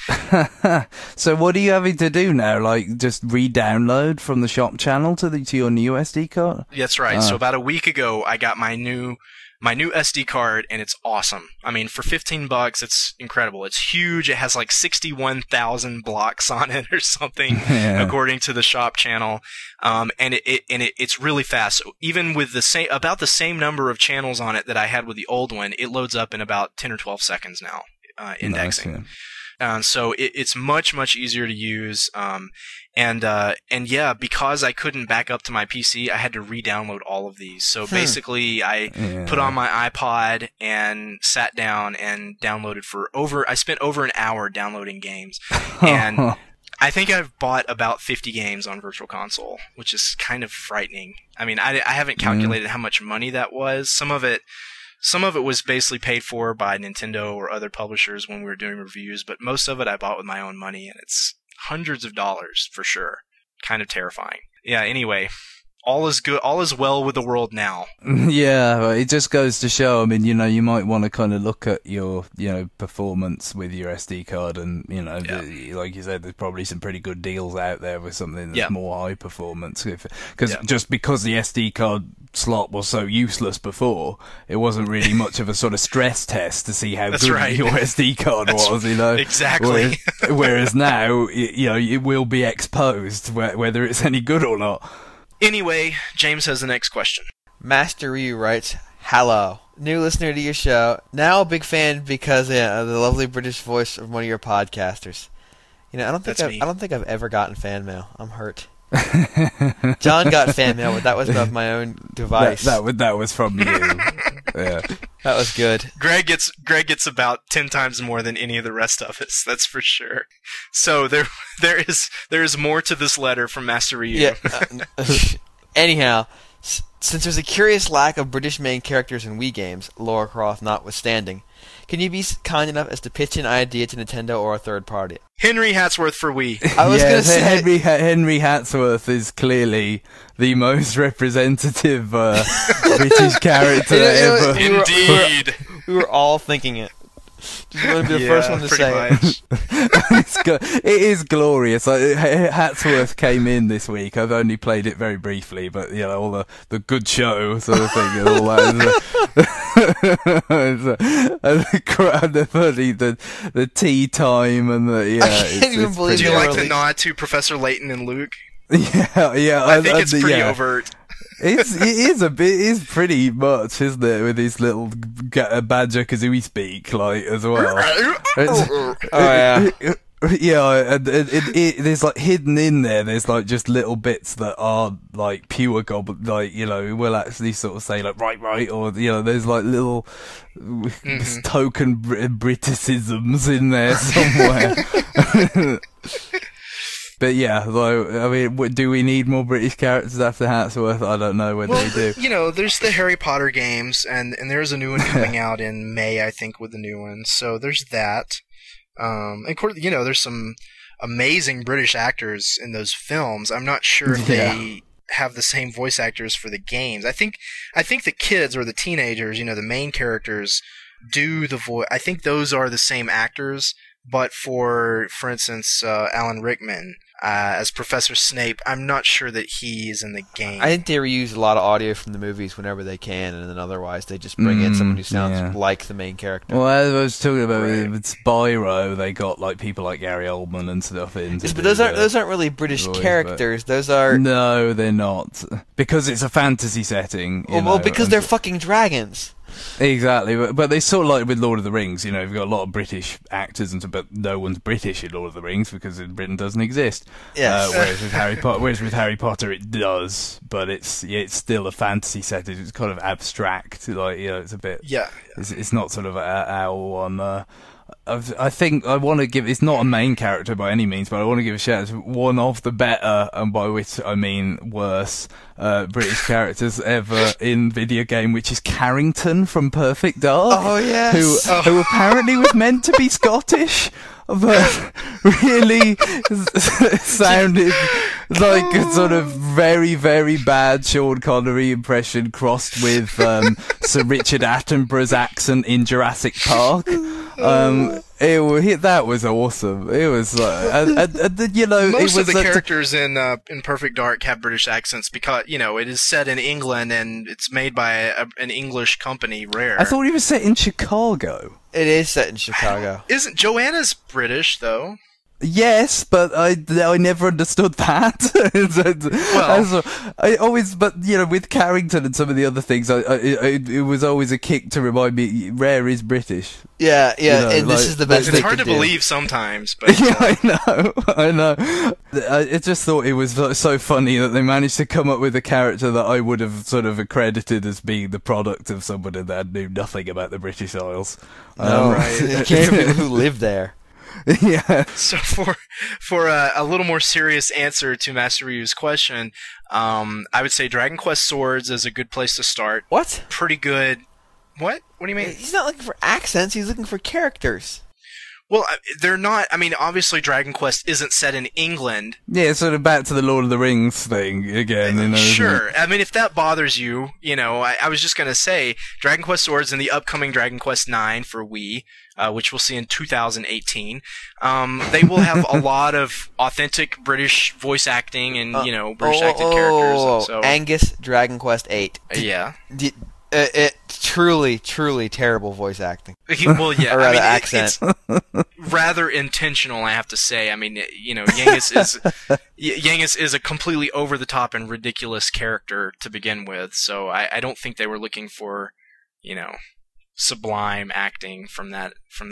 So what are you having to do now? Like, just re-download from the shop channel to your new SD card? That's right. So about a week ago, I got my new SD card, and it's awesome. I mean, for $15, it's incredible. It's huge. It has like 61,000 blocks on it or something, according to the shop channel. And it's really fast. So even with about the same number of channels on it that I had with the old one, it loads up in about 10 or 12 seconds now. Indexing. Nice, so it's much, much easier to use. And because I couldn't back up to my PC, I had to re-download all of these. So basically, I put on my iPod and sat down and downloaded I spent over an hour downloading games. And I think I've bought about 50 games on Virtual Console, which is kind of frightening. I mean, I haven't calculated how much money that was. Some of it was basically paid for by Nintendo or other publishers when we were doing reviews, but most of it I bought with my own money, and it's hundreds of dollars for sure. Kind of terrifying. Yeah, anyway, all is good. All is well with the world now. Yeah, it just goes to show, I mean, you might want to kind of look at your, performance with your SD card, and, like you said, there's probably some pretty good deals out there with something that's more high performance. Because just because the SD card slot was so useless before, it wasn't really much of a sort of stress test to see how good your SD card was, Exactly. Whereas now, it will be exposed whether it's any good or not. Anyway, James has the next question. Master Ryu writes, "Hello, new listener to your show. Now a big fan because of the lovely British voice of one of your podcasters. I don't think I've ever gotten fan mail. I'm hurt. John got fan mail, but that was of my own device. That was from you. Yeah, that was good. Greg gets about 10 times more than any of the rest of us. That's for sure. So there is more to this letter from Master Ryu. Yeah. Anyhow, since there's a curious lack of British main characters in Wii games, Lara Croft notwithstanding, can you be kind enough as to pitch an idea to Nintendo or a third party? Henry Hatsworth for Wii. I was going to say Henry Hatsworth is clearly the most representative British character ever. Indeed. We were all thinking it. Just want to be the first one to say it. It is glorious. Hatsworth came in this week. I've only played it very briefly, but all the good show sort of thing and all that. The tea time and the I can't even believe. Do you like the nod to Professor Layton and Luke? Yeah. I think it's pretty overt. It is pretty much, isn't it, with his little Banjo-Kazooie speak, as well. Oh, yeah. Yeah, and there's hidden in there. There's just little bits that are pure goblin. We'll actually sort of say right, or there's little token Briticisms in there somewhere. But yeah, though, I mean, do we need more British characters after Hatsworth? I don't know whether we do. There's the Harry Potter games, and there's a new one coming out in May, I think, with the new one. So there's that. And of course, there's some amazing British actors in those films. I'm not sure if they have the same voice actors for the games. I think the kids or the teenagers, the main characters, do the voice. I think those are the same actors. But for instance, Alan Rickman as Professor Snape. I'm not sure that he is in the game. I think they reuse a lot of audio from the movies whenever they can, and then otherwise they just bring in someone who sounds like the main character. Well, I was talking about Right. with Spyro, they got like people like Gary Oldman and stuff in. Yes, but those aren't really British voice, characters. Those are No, they're not. Because it's a fantasy setting. You know, because and- they're fucking dragons. Exactly, but they sort of like with Lord of the Rings, you know, you've got a lot of British actors, but no one's British in Lord of the Rings because Britain doesn't exist. Yes. Whereas with Harry Potter, it does, but it's still a fantasy setting. It's kind of abstract, like, you know, it's a bit. Yeah. It's not sort of our one. I think I want to give. It's not a main character by any means, but I want to give a shout out to one of the better, and by which I mean worse, British characters ever in video game, which is Carrington from Perfect Dark. Oh, yes. Who apparently was meant to be Scottish, but really sounded like a sort of very, very bad Sean Connery impression crossed with Sir Richard Attenborough's accent in Jurassic Park. That was awesome. It was you know, Most it was of the characters in Perfect Dark have British accents because, you know, it is set in England and it's made by an English company, Rare. I thought he was set in Chicago. It is set in Chicago. Isn't Joanna's British though? Yes, but I never understood that. I always, but you know, with Carrington and some of the other things, it was always a kick to remind me Rare is British. Yeah, You know, and like, this is the best It's they hard could to do. believe sometimes, but Yeah, I know. I just thought it was so funny that they managed to come up with a character that I would have sort of accredited as being the product of somebody that knew nothing about the British Isles. No, Right. it came from people who live there. Yeah. So for a little more serious answer to Master Ryu's question, I would say Dragon Quest Swords is a good place to start. What? Pretty good. What? What do you mean? He's not looking for accents. He's looking for characters. Well, they're not. I mean, obviously, Dragon Quest isn't set in England. Yeah, sort of back to the Lord of the Rings thing again, you know. isn't Sure. it? I mean, if that bothers you, you know, I was just going to say Dragon Quest Swords and the upcoming Dragon Quest IX for Wii, which we'll see in 2018, they will have a lot of authentic British voice acting and, you know, British acted characters. So, Angus, Dragon Quest 8. yeah. It truly terrible voice acting. Well, yeah. Or rather, I mean, accent. It's rather intentional, I have to say. I mean, you know, Yangus is a completely over the top and ridiculous character to begin with. So I don't think they were looking for, you know, sublime acting from that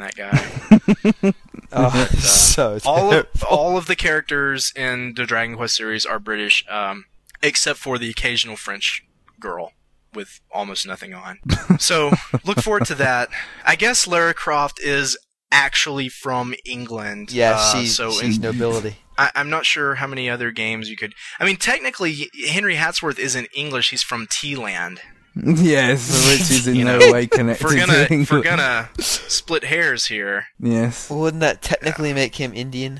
guy. Oh, so terrible. all of the characters in the Dragon Quest series are British, except for the occasional French girl with almost nothing on. So look forward to that. I guess Lara Croft is actually from England. Yeah, she's nobility. I'm not sure how many other games you could. I mean, technically, Henry Hatsworth isn't English. He's from Tealand. Yes, which is in You no know, way connected to If England. we're gonna split hairs here, Yes. Wouldn't that technically make him Indian?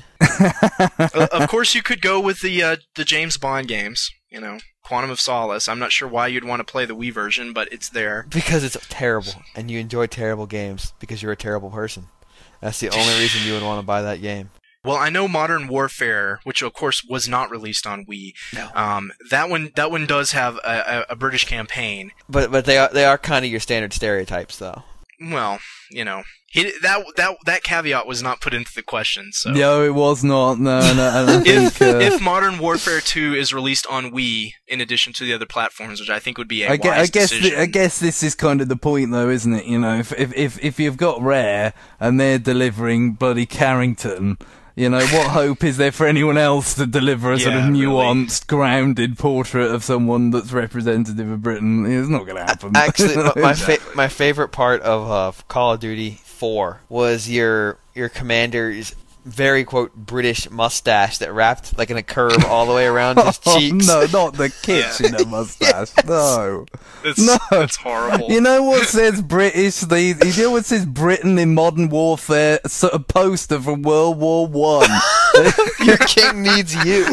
of course you could go with the James Bond games. You know, Quantum of Solace. I'm not sure why you'd want to play the Wii version, but it's there. Because it's terrible, and you enjoy terrible games because you're a terrible person. That's the only reason you would want to buy that game. Well, I know Modern Warfare, which of course was not released on Wii. No. That one does have a British campaign. But they are kind of your standard stereotypes, though. Well, you know, that caveat was not put into the question. So No, it was not. No, I don't think. if Modern Warfare 2 is released on Wii in addition to the other platforms, which I think would be a wise decision. I guess this is kind of the point, though, isn't it? You know, if you've got Rare and they're delivering bloody Carrington. You know, what hope is there for anyone else to deliver a sort of nuanced, grounded portrait of someone that's representative of Britain? It's not going to happen. Actually, my favorite part of Call of Duty 4 was your commander's very, quote, British mustache that wrapped like in a curve all the way around his cheeks. No, not the kitchen mustache. Yes. No. It's horrible. You know what says British? You know what says Britain in Modern Warfare? A poster from World War One. Your king needs you.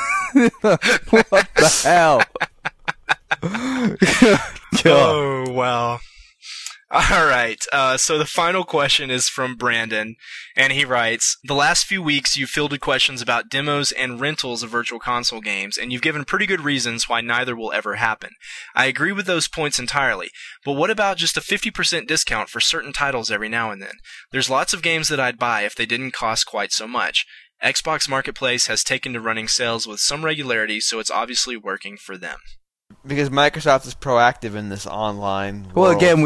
What the hell? God. Oh, wow. All right. So the final question is from Brandon, and he writes, "The last few weeks you've fielded questions about demos and rentals of Virtual Console games, and you've given pretty good reasons why neither will ever happen. I agree with those points entirely, but what about just a 50% discount for certain titles every now and then? There's lots of games that I'd buy if they didn't cost quite so much. Xbox Marketplace has taken to running sales with some regularity, so it's obviously working for them." Because Microsoft is proactive in this online world. Well, again,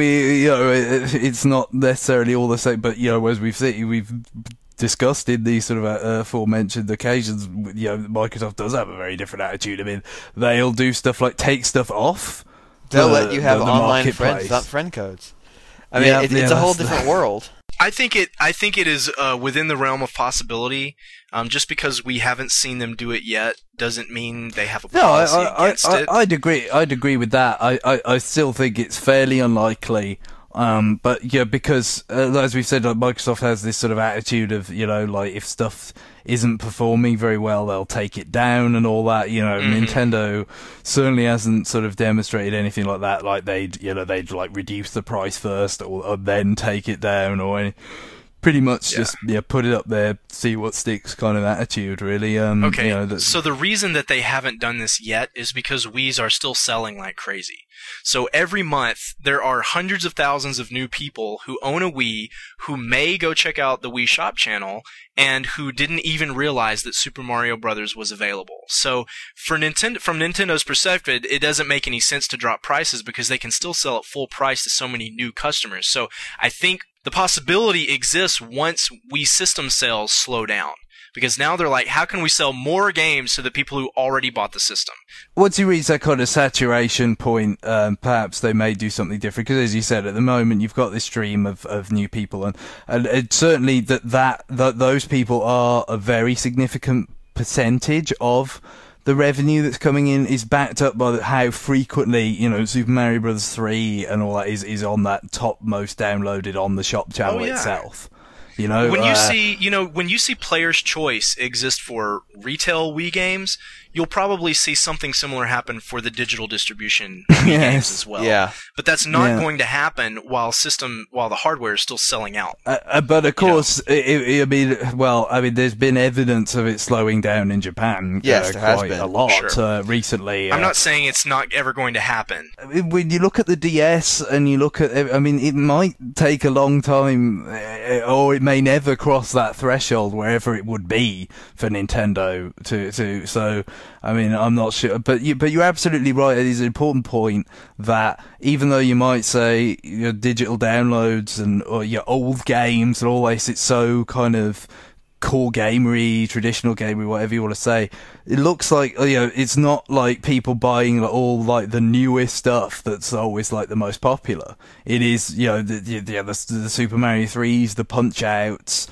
it's not necessarily all the same, but as we've discussed in these sort of aforementioned occasions, Microsoft does have a very different attitude. I mean, they'll do stuff like take stuff off. They'll let you have the online friends, not friend codes. I mean, it's a whole different world. I think it is within the realm of possibility. Just because we haven't seen them do it yet doesn't mean they have a policy against it. I'd agree with that. I still think it's fairly unlikely. But yeah, because as we've said, like, Microsoft has this sort of attitude of like if stuff isn't performing very well, they'll take it down and all that. Nintendo certainly hasn't sort of demonstrated anything like that. Like they'd like reduce the price first or then take it down or any. Pretty much just put it up there, see what sticks kind of attitude, really. Okay, so the reason that they haven't done this yet is because Wiis are still selling like crazy. So every month, there are hundreds of thousands of new people who own a Wii who may go check out the Wii Shop channel and who didn't even realize that Super Mario Brothers was available. So from Nintendo's perspective, it doesn't make any sense to drop prices because they can still sell at full price to so many new customers. So I think the possibility exists once Wii system sales slow down. Because now they're like, how can we sell more games to the people who already bought the system? Once you reach that kind of saturation point, perhaps they may do something different. Because as you said, at the moment you've got this stream of new people, and it's certainly that those people are a very significant percentage of the revenue that's coming in is backed up by how frequently, Super Mario Bros. 3 and all that is on that top most downloaded on the shop channel itself. When you see Player's Choice exist for retail Wii games, you'll probably see something similar happen for the digital distribution Wii games as well. Yeah. But that's not going to happen while the hardware is still selling out. But of course, there's been evidence of it slowing down in Japan. Yes, there has quite been. a lot Sure. recently. I'm not saying it's not ever going to happen. When you look at the DS and you look at, it might take a long time, or it may never cross that threshold wherever it would be for Nintendo to. So, I'm not sure, but you're absolutely right. It is an important point that even though you might say your digital downloads or your old games and all this, it's so kind of core gamery, traditional gamery, whatever you want to say. It looks like it's not like people buying all like the newest stuff that's always like the most popular. It is the Super Mario 3s, the Punch Outs,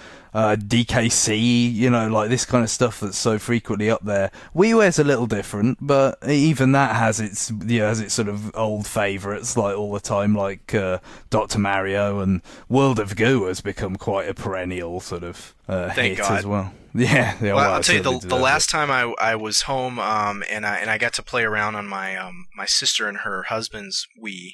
DKC, like this kind of stuff that's so frequently up there. WiiWare's a little different, but even that has its sort of old favourites like all the time, like Dr. Mario, and World of Goo has become quite a perennial sort of hit God. as well. Yeah, well, I'll tell you, the last time I was home, and I got to play around on my my sister and her husband's Wii.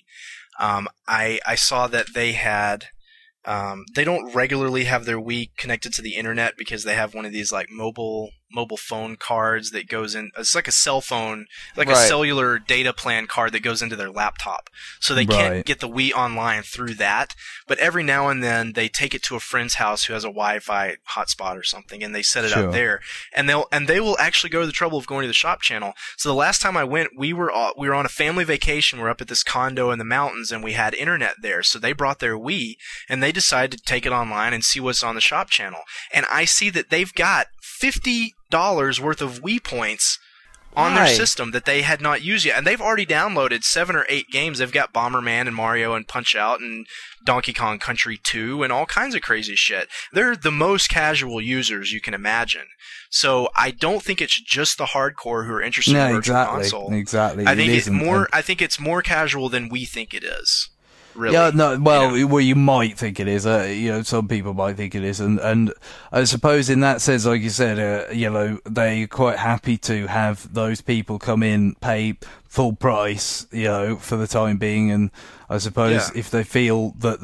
I saw that they had. They don't regularly have their Wii connected to the internet because they have one of these like mobile phone cards that goes in. It's like a cell phone, like a cellular data plan card that goes into their laptop. So they can't get the Wii online through that. But every now and then they take it to a friend's house who has a Wi-Fi hotspot or something, and they set it up there. And they will actually go to the trouble of going to the shop channel. So the last time I went, we were on a family vacation. We're up at this condo in the mountains, and we had internet there. So they brought their Wii, and they decided to take it online and see what's on the shop channel. And I see that they've got $50 worth of Wii points on their system that they had not used yet. And they've already downloaded 7 or 8 games. They've got Bomberman and Mario and Punch-Out and Donkey Kong Country 2 and all kinds of crazy shit. They're the most casual users you can imagine. So I don't think it's just the hardcore who are interested in Virtual Console. Exactly. I think it's more casual than we think it is. really. Yeah, no, well, you know? well, you might think it is. Some people might think it is, and I suppose in that sense, like you said, they're quite happy to have those people come in, pay full price, for the time being, and I suppose if they feel that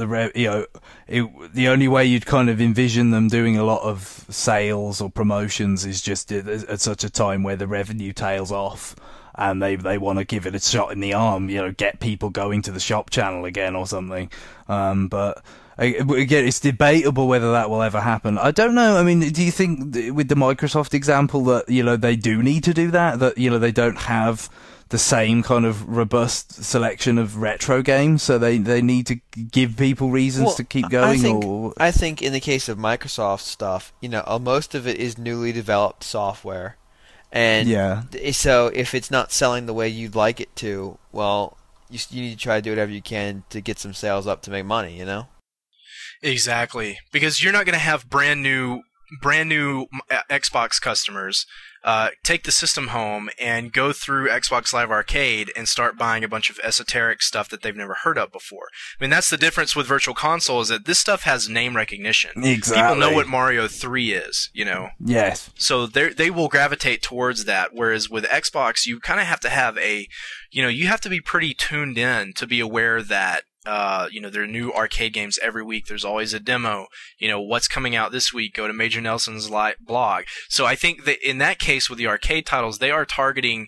the only way you'd kind of envision them doing a lot of sales or promotions is just at such a time where the revenue tails off. And they want to give it a shot in the arm, get people going to the shop channel again or something. But again, it's debatable whether that will ever happen. I don't know. I mean, do you think with the Microsoft example that, they do need to do that? That, they don't have the same kind of robust selection of retro games, so they need to give people reasons to keep going? I think in the case of Microsoft stuff, most of it is newly developed software. And so if it's not selling the way you'd like it to, well, you need to try to do whatever you can to get some sales up to make money, Exactly. Because you're not going to have brand new Xbox customers take the system home and go through Xbox Live Arcade and start buying a bunch of esoteric stuff that they've never heard of before. I mean, that's the difference with Virtual Console, is that this stuff has name recognition. Exactly. People know what Mario 3 is, Yes. So they will gravitate towards that, whereas with Xbox, you kind of have to have you have to be pretty tuned in to be aware that there are new arcade games every week. There's always a demo. What's coming out this week? Go to Major Nelson's blog. So I think that in that case with the arcade titles, they are targeting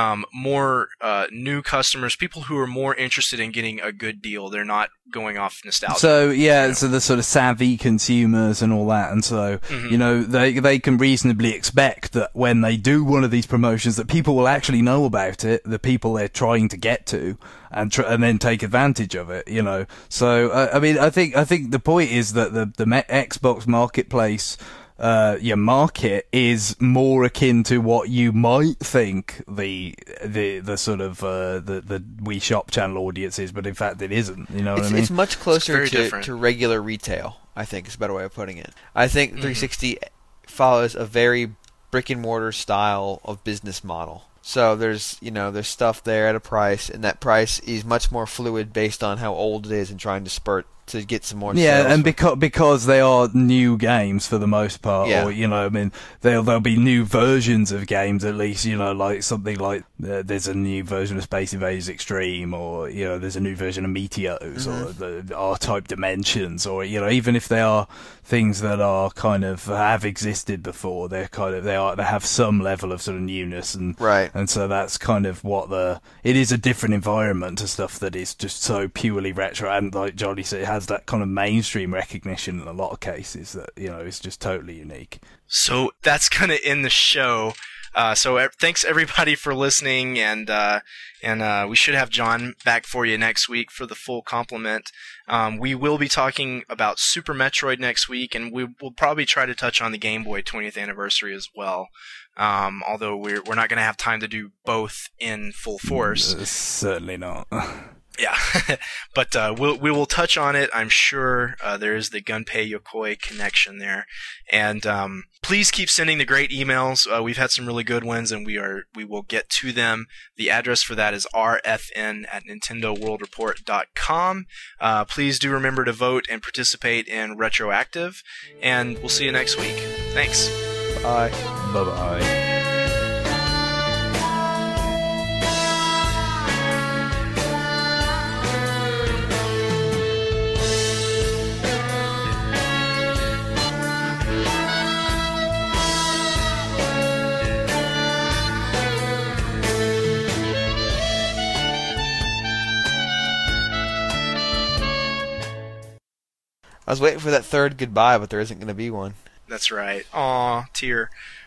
more new customers, people who are more interested in getting a good deal. They're not going off nostalgia. So so the sort of savvy consumers and all that, and so they can reasonably expect that when they do one of these promotions, that people will actually know about it, the people they're trying to get to, and then take advantage of it. So I mean, I think the point is that the Xbox marketplace. Your market is more akin to what you might think the sort of the Wii Shop channel audience is, but in fact it isn't. You know what I mean? It's much closer to regular retail, I think is a better way of putting it. I think 360 follows a very brick and mortar style of business model. So there's stuff there at a price, and that price is much more fluid based on how old it is and trying to spurt to get some more sales. Yeah, and because they are new games for the most part, or I mean, there'll be new versions of games at least. Like something like there's a new version of Space Invaders Extreme, or there's a new version of Meteos, or the R-Type Dimensions, or even if they are things that are kind of have existed before, they have some level of sort of newness, and right. And so that's kind of what it is, a different environment to stuff that is just so purely retro, and like Johnny said, it has that kind of mainstream recognition in a lot of cases that is just totally unique. So that's gonna end the show. So thanks everybody for listening, and we should have John back for you next week for the full complement. We will be talking about Super Metroid next week, and we will probably try to touch on the Game Boy 20th anniversary as well. Although we're not going to have time to do both in full force. Certainly not. Yeah, but we will touch on it. I'm sure there is the Gunpei Yokoi connection there, and please keep sending the great emails. We've had some really good ones, and we will get to them. The address for that is rfn@nintendoworldreport.com. Please do remember to vote and participate in Retroactive, and we'll see you next week. Thanks. Bye. Bye-bye. I was waiting for that third goodbye, but there isn't going to be one. That's right. Aw, tear.